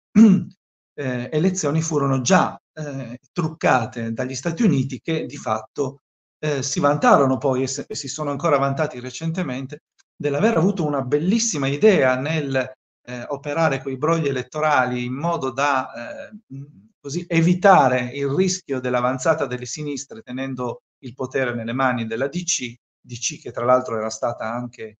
eh, elezioni furono già eh, truccate dagli Stati Uniti, che di fatto Eh, si vantarono poi e, se, e si sono ancora vantati recentemente dell'aver avuto una bellissima idea nel eh, operare quei brogli elettorali in modo da eh, così evitare il rischio dell'avanzata delle sinistre tenendo il potere nelle mani della D C, D C che tra l'altro era stata anche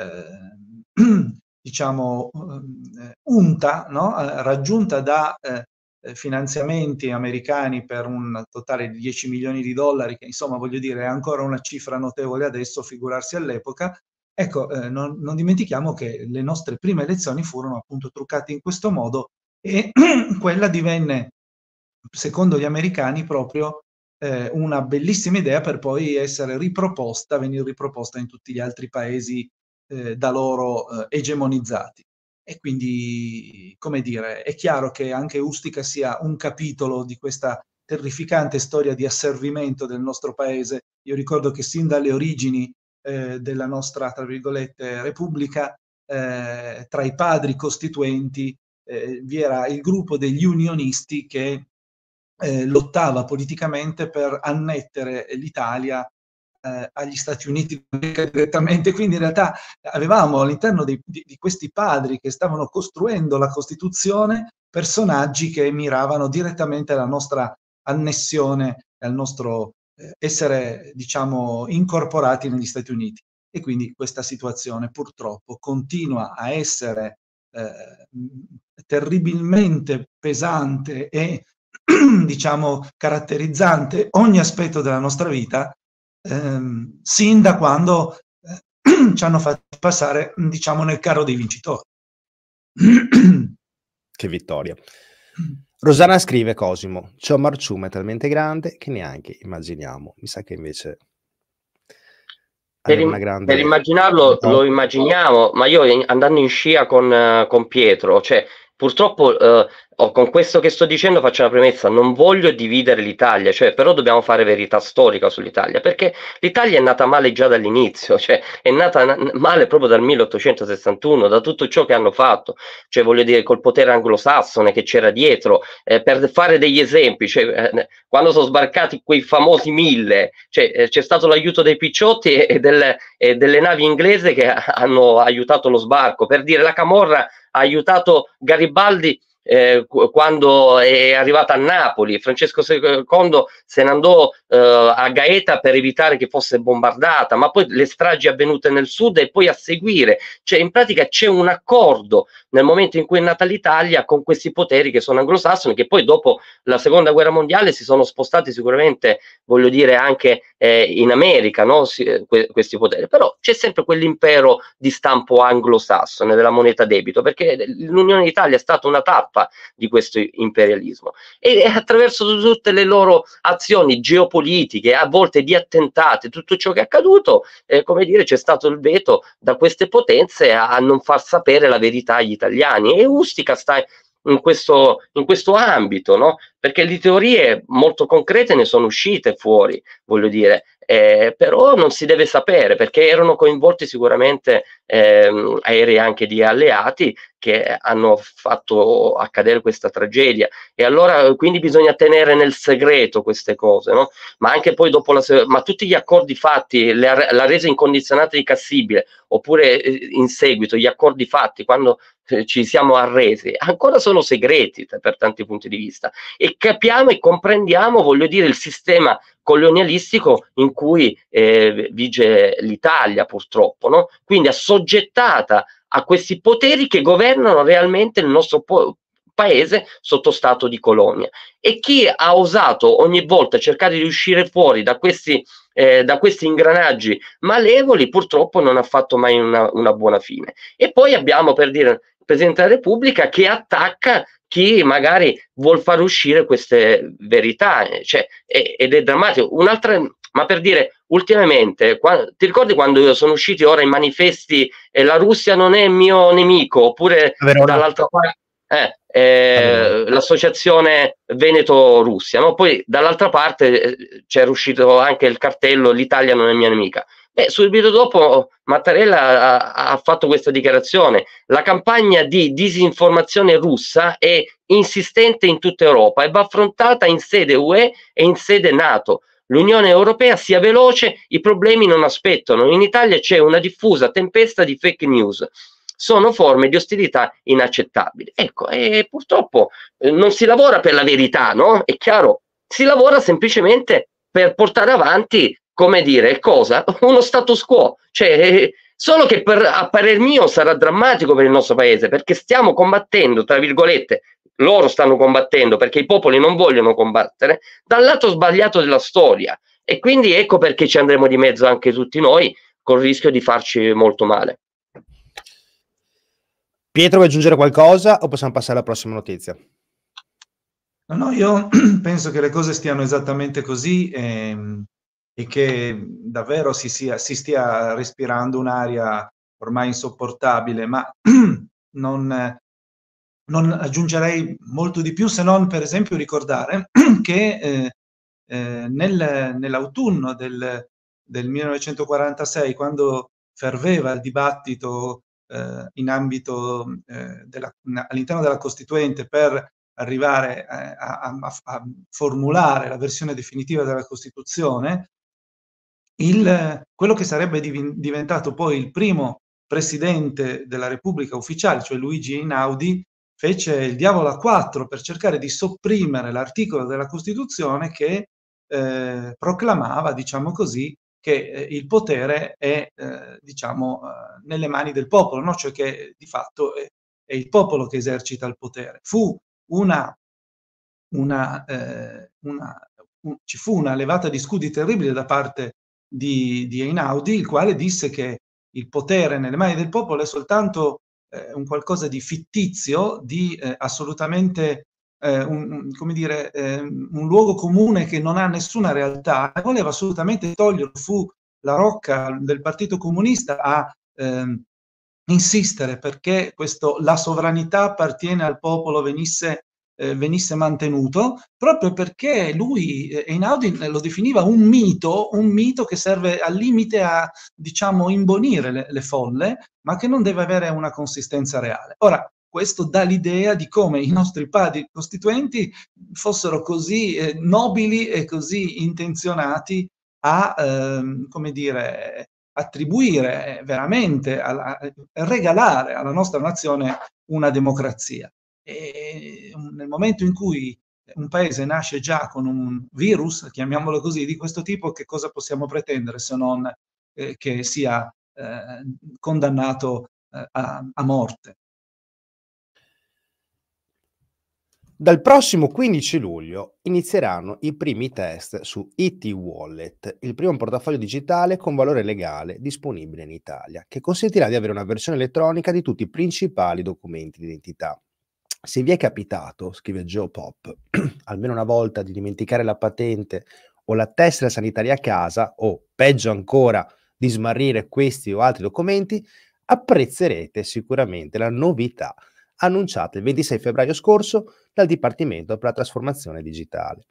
eh, diciamo eh, unta, no? eh, raggiunta da eh, finanziamenti americani per un totale di dieci milioni di dollari, che insomma voglio dire è ancora una cifra notevole adesso, figurarsi all'epoca. Ecco, eh, non, non dimentichiamo che le nostre prime elezioni furono appunto truccate in questo modo e quella divenne, secondo gli americani, proprio eh, una bellissima idea per poi essere riproposta, venire riproposta in tutti gli altri paesi eh, da loro eh, egemonizzati. E quindi, come dire, è chiaro che anche Ustica sia un capitolo di questa terrificante storia di asservimento del nostro paese. Io ricordo che sin dalle origini eh, della nostra, tra virgolette, Repubblica, eh, tra i padri costituenti eh, vi era il gruppo degli unionisti che eh, lottava politicamente per annettere l'Italia Eh, agli Stati Uniti direttamente, quindi in realtà avevamo all'interno di, di, di questi padri che stavano costruendo la Costituzione personaggi che miravano direttamente alla nostra annessione, al nostro eh, essere, diciamo, incorporati negli Stati Uniti. E quindi questa situazione purtroppo continua a essere eh, terribilmente pesante e diciamo caratterizzante ogni aspetto della nostra vita, Ehm, sin da quando eh, ci hanno fatto passare, diciamo, nel carro dei vincitori. Che vittoria. Rosanna scrive: Cosimo, c'è un marciume talmente grande che neanche immaginiamo. Mi sa che invece per, im- grande... per immaginarlo no. Lo immaginiamo, ma io andando in scia con, uh, con Pietro, cioè purtroppo uh, oh, con questo che sto dicendo faccio una premessa: non voglio dividere l'Italia, cioè, però dobbiamo fare verità storica sull'Italia, perché l'Italia è nata male già dall'inizio, cioè è nata na- male proprio dal milleottocentosessantuno, da tutto ciò che hanno fatto, cioè voglio dire col potere anglosassone che c'era dietro, eh, per fare degli esempi, cioè, eh, quando sono sbarcati quei famosi mille, cioè, eh, c'è stato l'aiuto dei picciotti e, e, del, e delle navi inglesi che hanno aiutato lo sbarco, per dire la Camorra ha aiutato Garibaldi eh, quando è arrivata a Napoli. Francesco secondo se ne andò eh, a Gaeta per evitare che fosse bombardata, ma poi le stragi avvenute nel sud e poi a seguire, cioè in pratica c'è un accordo nel momento in cui è nata l'Italia con questi poteri che sono anglosassoni, che poi dopo la seconda guerra mondiale si sono spostati sicuramente, voglio dire, anche eh, in America, no? si, que questi poteri, però c'è sempre quell'impero di stampo anglosassone della moneta debito, perché l'Unione d'Italia è stata una tappa di questo imperialismo, e attraverso tutte le loro azioni geopolitiche, a volte di attentati, tutto ciò che è accaduto, eh, come dire, c'è stato il veto da queste potenze a, a non far sapere la verità agli italiani, e Ustica sta in questo, in questo ambito, no? Perché le teorie molto concrete ne sono uscite fuori, voglio dire, eh, però non si deve sapere, perché erano coinvolti sicuramente ehm, aerei anche di alleati che hanno fatto accadere questa tragedia, e allora quindi bisogna tenere nel segreto queste cose, no? Ma anche poi dopo la, ma tutti gli accordi fatti, la, la resa incondizionata di Cassibile, oppure eh, in seguito gli accordi fatti quando eh, ci siamo arresi, ancora sono segreti per tanti punti di vista, e capiamo e comprendiamo, voglio dire, il sistema colonialistico in cui eh, vige l'Italia, purtroppo, no? Quindi assoggettata a questi poteri che governano realmente il nostro paese sotto stato di colonia. E chi ha osato ogni volta cercare di uscire fuori da questi, eh, da questi ingranaggi malevoli, purtroppo non ha fatto mai una, una buona fine. E poi abbiamo, per dire, il Presidente della Repubblica che attacca chi magari vuol far uscire queste verità, cioè, ed è drammatico. Un'altra, ma per dire, ultimamente, quando, ti ricordi quando sono usciti ora i manifesti eh, la Russia non è mio nemico, oppure dall'altra parte eh, eh, l'associazione Veneto-Russia, no? Poi dall'altra parte eh, c'era uscito anche il cartello l'Italia non è mia nemica. Beh, subito dopo Mattarella ha, ha fatto questa dichiarazione: la campagna di disinformazione russa è insistente in tutta Europa e va affrontata in sede U E e in sede NATO. L'Unione Europea sia veloce, i problemi non aspettano. In Italia c'è una diffusa tempesta di fake news. Sono forme di ostilità inaccettabili. Ecco, e purtroppo eh, non si lavora per la verità, no? È chiaro, si lavora semplicemente per portare avanti, come dire, cosa? Uno status quo. Cioè, eh, solo che per, a parer mio sarà drammatico per il nostro paese, perché stiamo combattendo, tra virgolette, loro stanno combattendo perché i popoli non vogliono combattere, dal lato sbagliato della storia, e quindi ecco perché ci andremo di mezzo anche tutti noi, col rischio di farci molto male. Pietro, vuoi aggiungere qualcosa o possiamo passare alla prossima notizia? No, no, io penso che le cose stiano esattamente così e, e che davvero si, sia, si stia respirando un'aria ormai insopportabile, ma non... Non aggiungerei molto di più, se non per esempio ricordare che eh, eh, nel, nell'autunno del, del millenovecentoquarantasei, quando ferveva il dibattito eh, in ambito eh, della, all'interno della Costituente per arrivare a, a, a formulare la versione definitiva della Costituzione, il, quello che sarebbe div- diventato poi il primo presidente della Repubblica ufficiale, cioè Luigi Einaudi, fece il diavolo a quattro per cercare di sopprimere l'articolo della Costituzione che eh, proclamava, diciamo così, che eh, il potere è, eh, diciamo, eh, nelle mani del popolo, no? Cioè che di fatto è, è il popolo che esercita il potere. Fu una, una, eh, una un, ci fu una levata di scudi terribile da parte di, di Einaudi, il quale disse che il potere nelle mani del popolo è soltanto eh, un qualcosa di fittizio, di eh, assolutamente eh, un, come dire, eh, un luogo comune che non ha nessuna realtà, e voleva assolutamente toglierlo. Fu La Rocca del Partito Comunista a eh, insistere perché questo, la sovranità appartiene al popolo, venisse Eh, venisse mantenuto, proprio perché lui, eh, Einaudi lo definiva un mito, un mito che serve al limite a, diciamo, imbonire le, le folle, ma che non deve avere una consistenza reale. Ora, questo dà l'idea di come i nostri padri costituenti fossero così eh, nobili e così intenzionati a, ehm, come dire, attribuire veramente, a, a regalare alla nostra nazione una democrazia. e nel momento in cui un paese nasce già con un virus, chiamiamolo così, di questo tipo, che cosa possiamo pretendere se non eh, che sia eh, condannato eh, a, a morte? Dal prossimo quindici luglio inizieranno i primi test su I T Wallet, il primo portafoglio digitale con valore legale disponibile in Italia, che consentirà di avere una versione elettronica di tutti i principali documenti di identità. Se vi è capitato, scrive Joe Pop, almeno una volta di dimenticare la patente o la tessera sanitaria a casa, o peggio ancora, di smarrire questi o altri documenti, apprezzerete sicuramente la novità annunciata il ventisei febbraio scorso dal Dipartimento per la Trasformazione Digitale.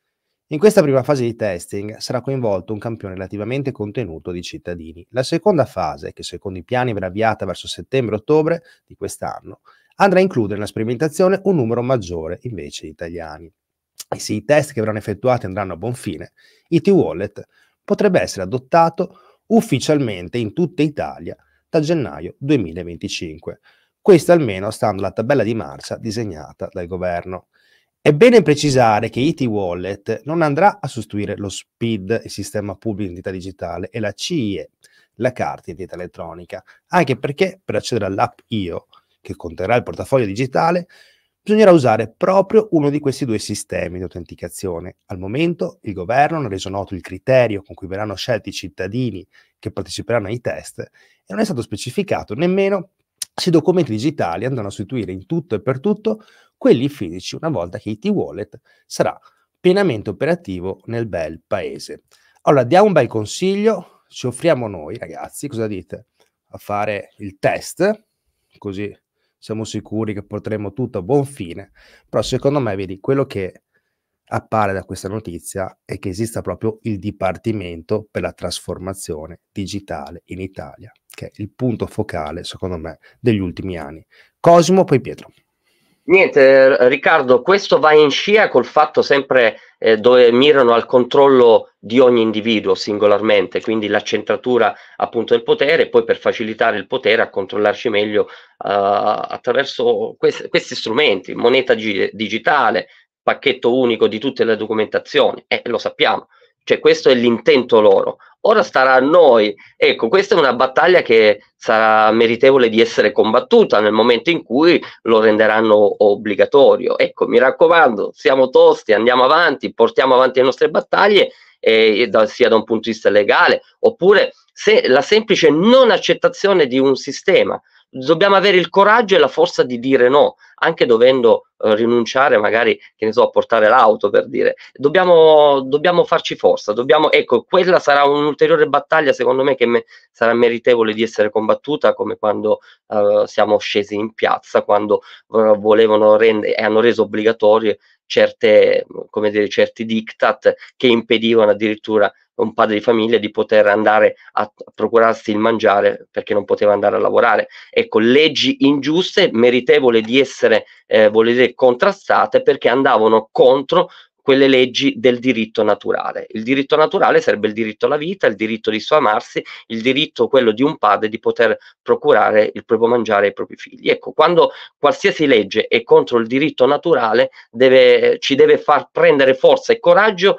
In questa prima fase di testing sarà coinvolto un campione relativamente contenuto di cittadini. La seconda fase, che secondo i piani verrà avviata verso settembre-ottobre di quest'anno, andrà a includere nella sperimentazione un numero maggiore invece di italiani. E se i test che verranno effettuati andranno a buon fine, I T Wallet potrebbe essere adottato ufficialmente in tutta Italia da gennaio duemilaventicinque. Questo almeno stando alla tabella di marcia disegnata dal governo. È bene precisare che I T Wallet non andrà a sostituire lo S P I D, il sistema pubblico di identità digitale, e la C I E, la carta di identità elettronica, anche perché per accedere all'app I O, che conterrà il portafoglio digitale, bisognerà usare proprio uno di questi due sistemi di autenticazione. Al momento il governo non ha reso noto il criterio con cui verranno scelti i cittadini che parteciperanno ai test e non è stato specificato nemmeno se i documenti digitali andranno a sostituire in tutto e per tutto quelli fisici una volta che I T Wallet sarà pienamente operativo nel bel paese. Allora, diamo un bel consiglio, ci offriamo noi ragazzi, cosa dite? A fare il test, così siamo sicuri che porteremo tutto a buon fine, però secondo me, vedi, quello che appare da questa notizia è che esista proprio il Dipartimento per la Trasformazione Digitale in Italia, che è il punto focale, secondo me, degli ultimi anni. Cosimo, poi Pietro. Niente, Riccardo, questo va in scia col fatto sempre eh, dove mirano al controllo di ogni individuo singolarmente, quindi l'accentratura appunto del potere, e poi per facilitare il potere a controllarci meglio uh, attraverso quest questi strumenti, moneta digitale, pacchetto unico di tutte le documentazioni, e eh, lo sappiamo, cioè questo è l'intento loro. Ora starà a noi, ecco, questa è una battaglia che sarà meritevole di essere combattuta nel momento in cui lo renderanno obbligatorio. Ecco, mi raccomando, siamo tosti, andiamo avanti, portiamo avanti le nostre battaglie, eh, da, sia da un punto di vista legale, oppure se la semplice non accettazione di un sistema. Dobbiamo avere il coraggio e la forza di dire no, anche dovendo eh, rinunciare magari, che ne so, a portare l'auto, per dire. Dobbiamo, dobbiamo farci forza, dobbiamo, ecco, quella sarà un'ulteriore battaglia, secondo me, che me, sarà meritevole di essere combattuta, come quando eh, siamo scesi in piazza, quando eh, volevano rendere e hanno reso obbligatorie certe, come dire, certi diktat che impedivano addirittura un padre di famiglia di poter andare a procurarsi il mangiare perché non poteva andare a lavorare. Ecco, leggi ingiuste, meritevoli di essere eh, voler dire contrastate, perché andavano contro quelle leggi del diritto naturale. Il diritto naturale sarebbe il diritto alla vita, il diritto di sfamarsi, il diritto, quello di un padre, di poter procurare il proprio mangiare ai propri figli. Ecco, quando qualsiasi legge è contro il diritto naturale, deve, ci deve far prendere forza e coraggio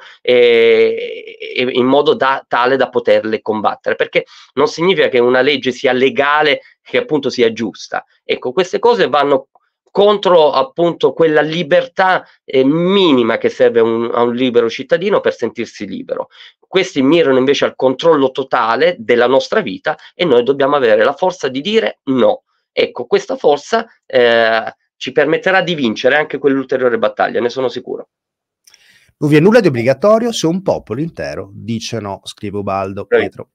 eh, eh, in modo da, tale da poterle combattere, perché non significa che una legge sia legale, che appunto sia giusta. Ecco, queste cose vanno contro appunto quella libertà eh, minima che serve a un, a un libero cittadino per sentirsi libero. Questi mirano invece al controllo totale della nostra vita e noi dobbiamo avere la forza di dire no. Ecco, questa forza eh, ci permetterà di vincere anche quell'ulteriore battaglia, ne sono sicuro. Non vi è nulla di obbligatorio se un popolo intero dice no, scrive Ubaldo. Pietro.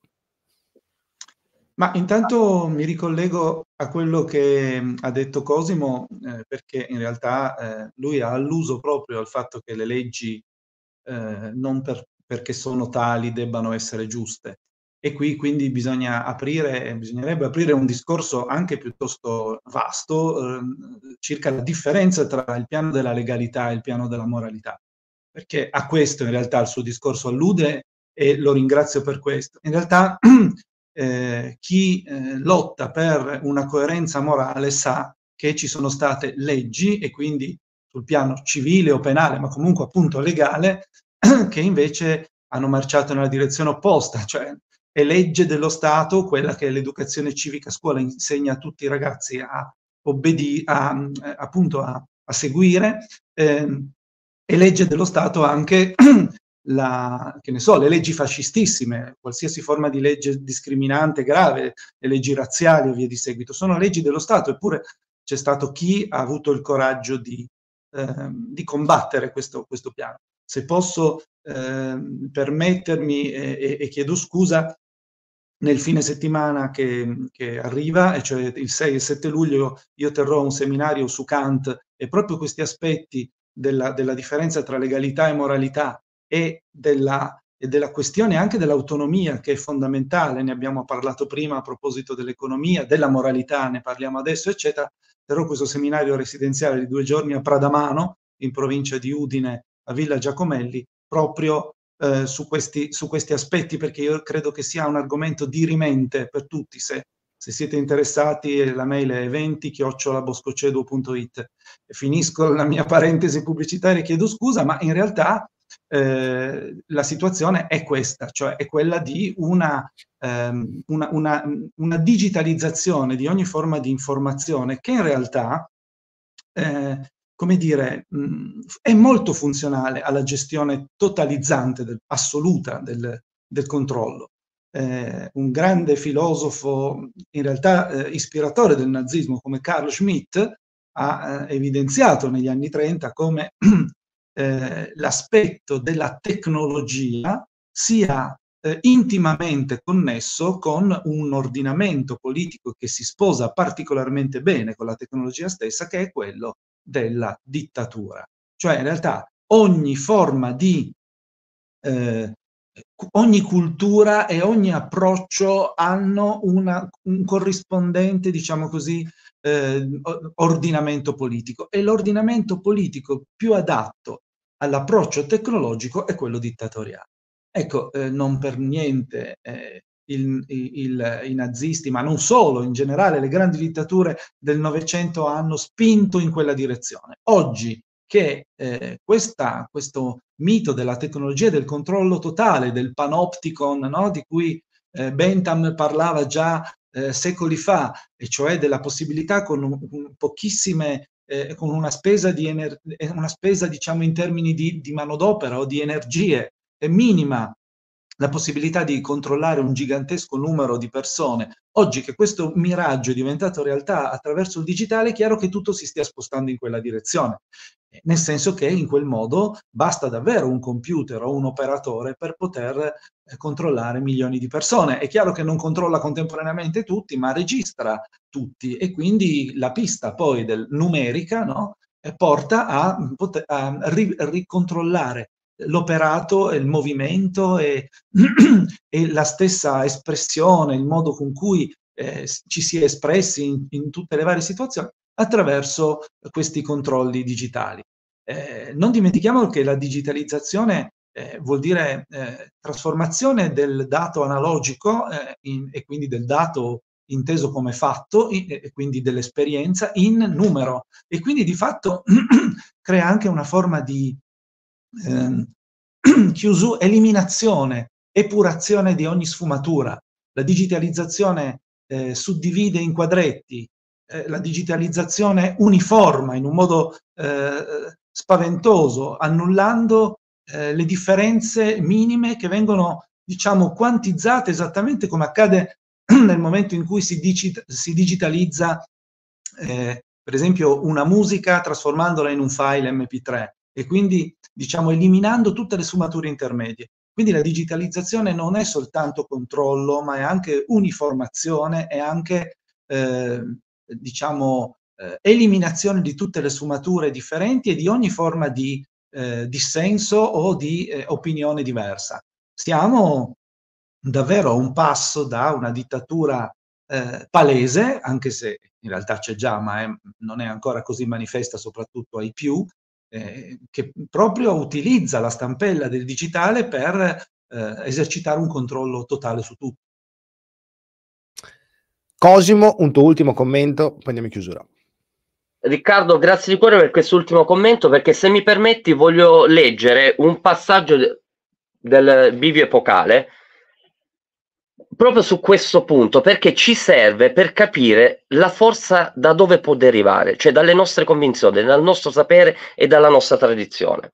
Ma intanto mi ricollego a quello che ha detto Cosimo, eh, perché in realtà eh, lui ha alluso proprio al fatto che le leggi eh, non per, perché sono tali debbano essere giuste. E qui quindi bisogna aprire, bisognerebbe aprire un discorso anche piuttosto vasto eh, circa la differenza tra il piano della legalità e il piano della moralità. Perché a questo in realtà il suo discorso allude e lo ringrazio per questo. In realtà Eh, chi eh, lotta per una coerenza morale sa che ci sono state leggi, e quindi sul piano civile o penale, ma comunque appunto legale, che invece hanno marciato nella direzione opposta, cioè è legge dello Stato, quella che l'educazione civica a scuola insegna a tutti i ragazzi a obbedire, a, appunto a, a seguire, eh, è legge dello Stato anche la, che ne so, le leggi fascistissime, qualsiasi forma di legge discriminante grave, le leggi razziali e via di seguito, sono leggi dello Stato, eppure c'è stato chi ha avuto il coraggio di, eh, di combattere questo, questo piano. Se posso eh, permettermi, e, e chiedo scusa, nel fine settimana che, che arriva, e cioè il sei e il sette luglio, io terrò un seminario su Kant, e proprio questi aspetti della, della differenza tra legalità e moralità e della, e della questione anche dell'autonomia, che è fondamentale, ne abbiamo parlato prima a proposito dell'economia, della moralità, ne parliamo adesso, eccetera. Terrò questo seminario residenziale di due giorni a Pradamano, in provincia di Udine, a Villa Giacomelli, proprio eh, su, questi, su questi aspetti, perché io credo che sia un argomento dirimente per tutti. Se, se siete interessati, la mail è eventi chiocciola boscoceduo punto it. Finisco la mia parentesi pubblicitaria e chiedo scusa, ma in realtà eh, la situazione è questa, cioè è quella di una, ehm, una, una, una digitalizzazione di ogni forma di informazione che in realtà eh, come dire, mh, è molto funzionale alla gestione totalizzante, del, assoluta del, del controllo. Eh, un grande filosofo, in realtà eh, ispiratore del nazismo, come Carl Schmitt, ha eh, evidenziato negli anni trenta come eh, l'aspetto della tecnologia sia eh, intimamente connesso con un ordinamento politico che si sposa particolarmente bene con la tecnologia stessa, che è quello della dittatura. Cioè in realtà ogni forma di eh, ogni cultura e ogni approccio hanno una, un corrispondente, diciamo così, eh, ordinamento politico, e l'ordinamento politico più adatto all'approccio tecnologico è quello dittatoriale. Ecco, eh, non per niente eh, il, il, i nazisti, ma non solo, in generale le grandi dittature del Novecento hanno spinto in quella direzione. Oggi che eh, questa, questo mito della tecnologia e del controllo totale, del panopticon, no? Di cui eh, Bentham parlava già eh, secoli fa, e cioè della possibilità con un, un pochissime, eh, con una spesa, di ener- una spesa diciamo in termini di, di manodopera o di energie è minima, la possibilità di controllare un gigantesco numero di persone. Oggi che questo miraggio è diventato realtà attraverso il digitale, è chiaro che tutto si stia spostando in quella direzione, nel senso che in quel modo basta davvero un computer o un operatore per poter eh, controllare milioni di persone. È chiaro che non controlla contemporaneamente tutti, ma registra tutti, e quindi la pista poi del numerica, no, porta a, a ri, ricontrollare l'operato, il movimento e, e la stessa espressione, il modo con cui eh, ci si è espressi in, in tutte le varie situazioni attraverso questi controlli digitali. Eh, non dimentichiamo che la digitalizzazione eh, vuol dire eh, trasformazione del dato analogico eh, in, e quindi del dato inteso come fatto, in, e quindi dell'esperienza, in numero, e quindi di fatto crea anche una forma di Eh, chiusura, eliminazione, epurazione di ogni sfumatura. La digitalizzazione eh, suddivide in quadretti, eh, la digitalizzazione uniforma in un modo eh, spaventoso, annullando eh, le differenze minime che vengono, diciamo, quantizzate esattamente come accade nel momento in cui si, digit- si digitalizza eh, per esempio una musica trasformandola in un file M P tre, e quindi diciamo eliminando tutte le sfumature intermedie. Quindi la digitalizzazione non è soltanto controllo, ma è anche uniformazione, è anche eh, diciamo eh, eliminazione di tutte le sfumature differenti e di ogni forma di eh, dissenso o di eh, opinione diversa. Siamo davvero a un passo da una dittatura eh, palese, anche se in realtà c'è già, ma è, non è ancora così manifesta, soprattutto ai più, eh, che proprio utilizza la stampella del digitale per eh, esercitare un controllo totale su tutto. Cosimo, un tuo ultimo commento, poi andiamo in chiusura. Riccardo, grazie di cuore per quest'ultimo commento, perché se mi permetti voglio leggere un passaggio de- del Bivio Epocale proprio su questo punto, perché ci serve per capire la forza da dove può derivare, cioè dalle nostre convinzioni, dal nostro sapere e dalla nostra tradizione.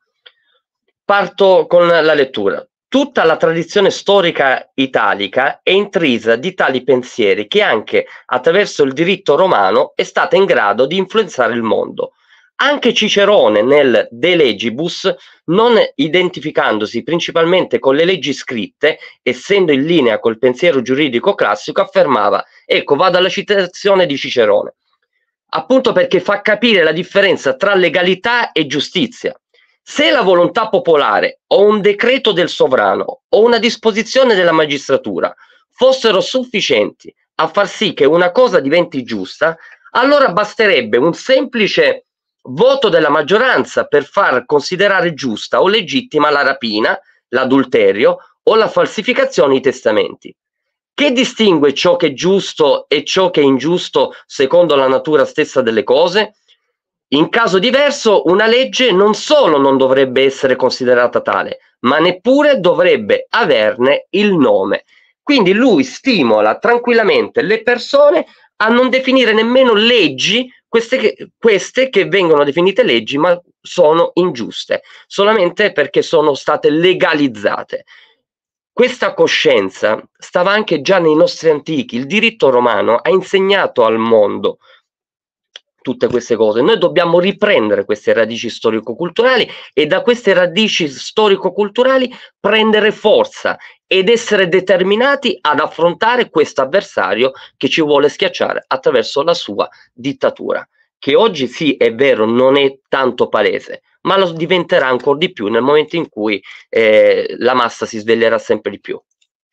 Parto con la lettura. Tutta la tradizione storica italica è intrisa di tali pensieri che anche attraverso il diritto romano è stata in grado di influenzare il mondo. Anche Cicerone nel De Legibus, non identificandosi principalmente con le leggi scritte, essendo in linea col pensiero giuridico classico, affermava, ecco, vado alla citazione di Cicerone, appunto perché fa capire la differenza tra legalità e giustizia. Se la volontà popolare o un decreto del sovrano o una disposizione della magistratura fossero sufficienti a far sì che una cosa diventi giusta, allora basterebbe un semplice voto della maggioranza per far considerare giusta o legittima la rapina, l'adulterio o la falsificazione dei testamenti. Che distingue ciò che è giusto e ciò che è ingiusto secondo la natura stessa delle cose? In caso diverso, una legge non solo non dovrebbe essere considerata tale, ma neppure dovrebbe averne il nome. Quindi lui stimola tranquillamente le persone a non definire nemmeno leggi queste che, queste che vengono definite leggi, ma sono ingiuste, solamente perché sono state legalizzate. Questa coscienza stava anche già nei nostri antichi. Il diritto romano ha insegnato al mondo tutte queste cose. Noi dobbiamo riprendere queste radici storico-culturali e da queste radici storico-culturali prendere forza ed essere determinati ad affrontare questo avversario che ci vuole schiacciare attraverso la sua dittatura, che oggi sì, è vero, non è tanto palese, ma lo diventerà ancora di più nel momento in cui eh, la massa si sveglierà sempre di più.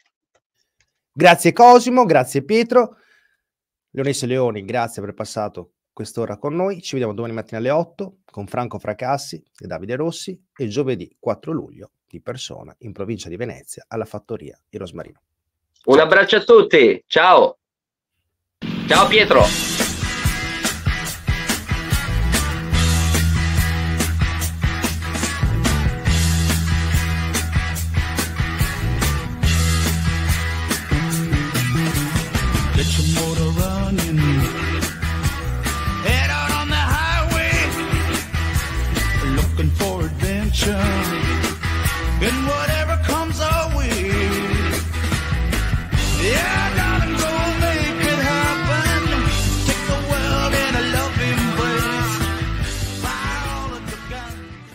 Grazie Cosimo, grazie Pietro. Leonessa Leoni, grazie per aver passato quest'ora con noi. Ci vediamo domani mattina alle otto con Franco Fracassi e Davide Rossi e giovedì quattro luglio di persona in provincia di Venezia alla Fattoria di Rosmarino. Un ciao. Abbraccio a tutti, ciao. Ciao Pietro. And whatever comes our way, yeah, darling, go make it happen. Take the world in a loving embrace. Fire all of the guns.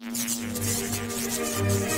Thank